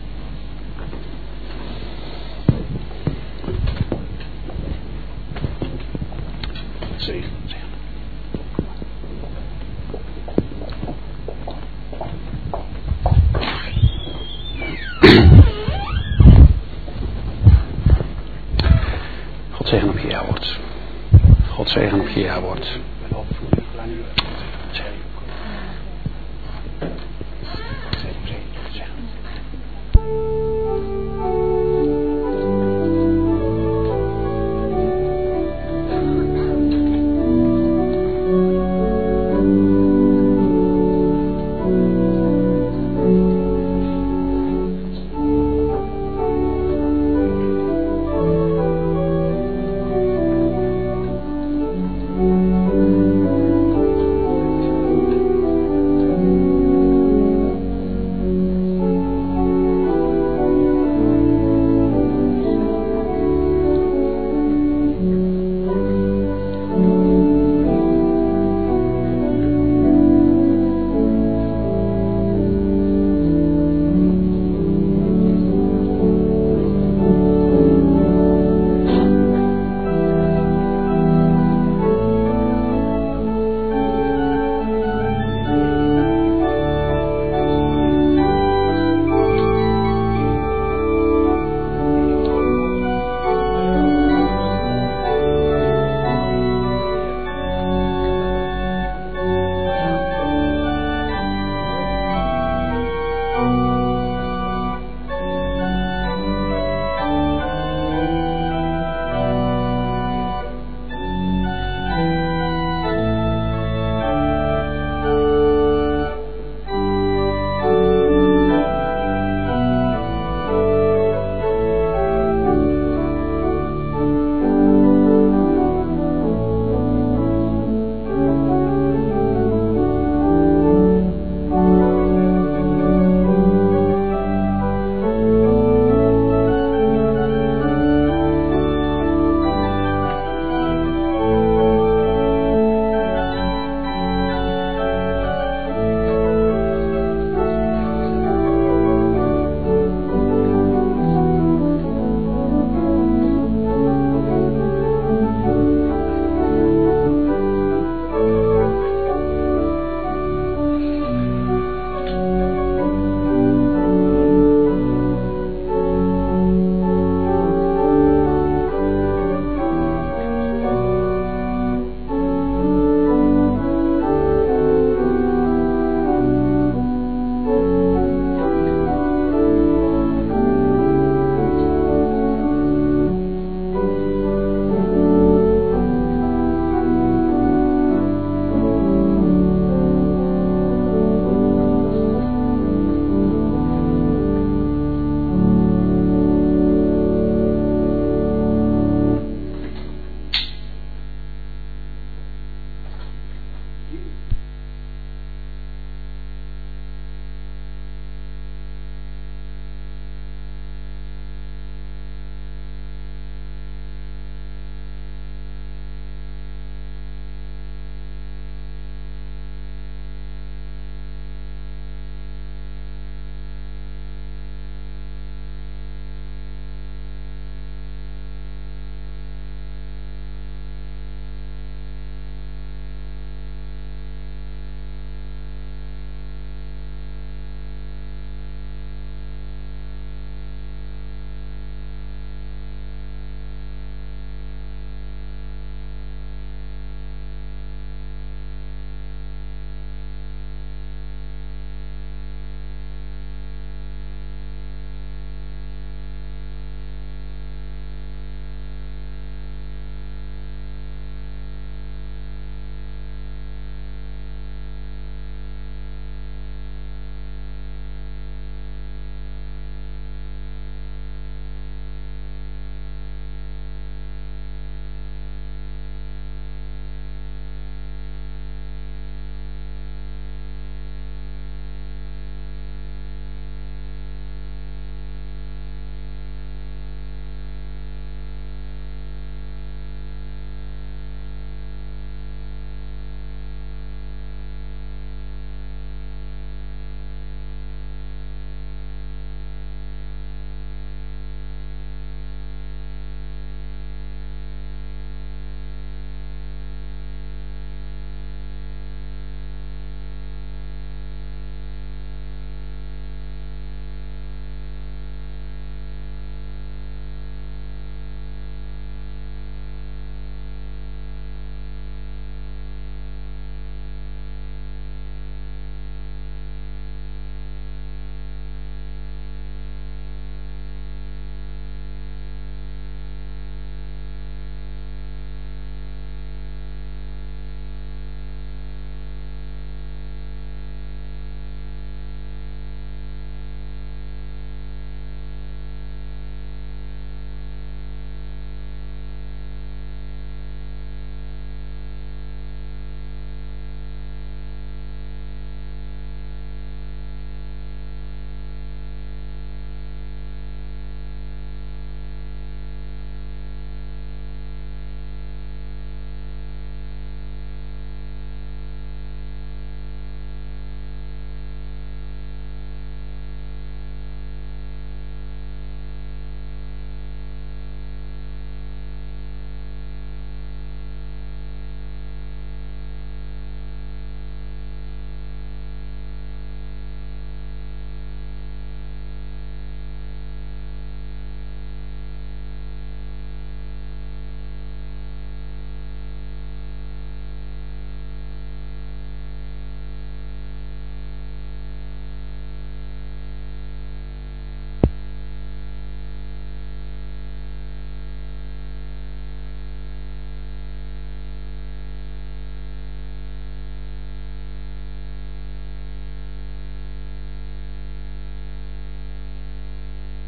Zegen, zegen. God zegen op je ja-woord. God zegen op je ja-woord.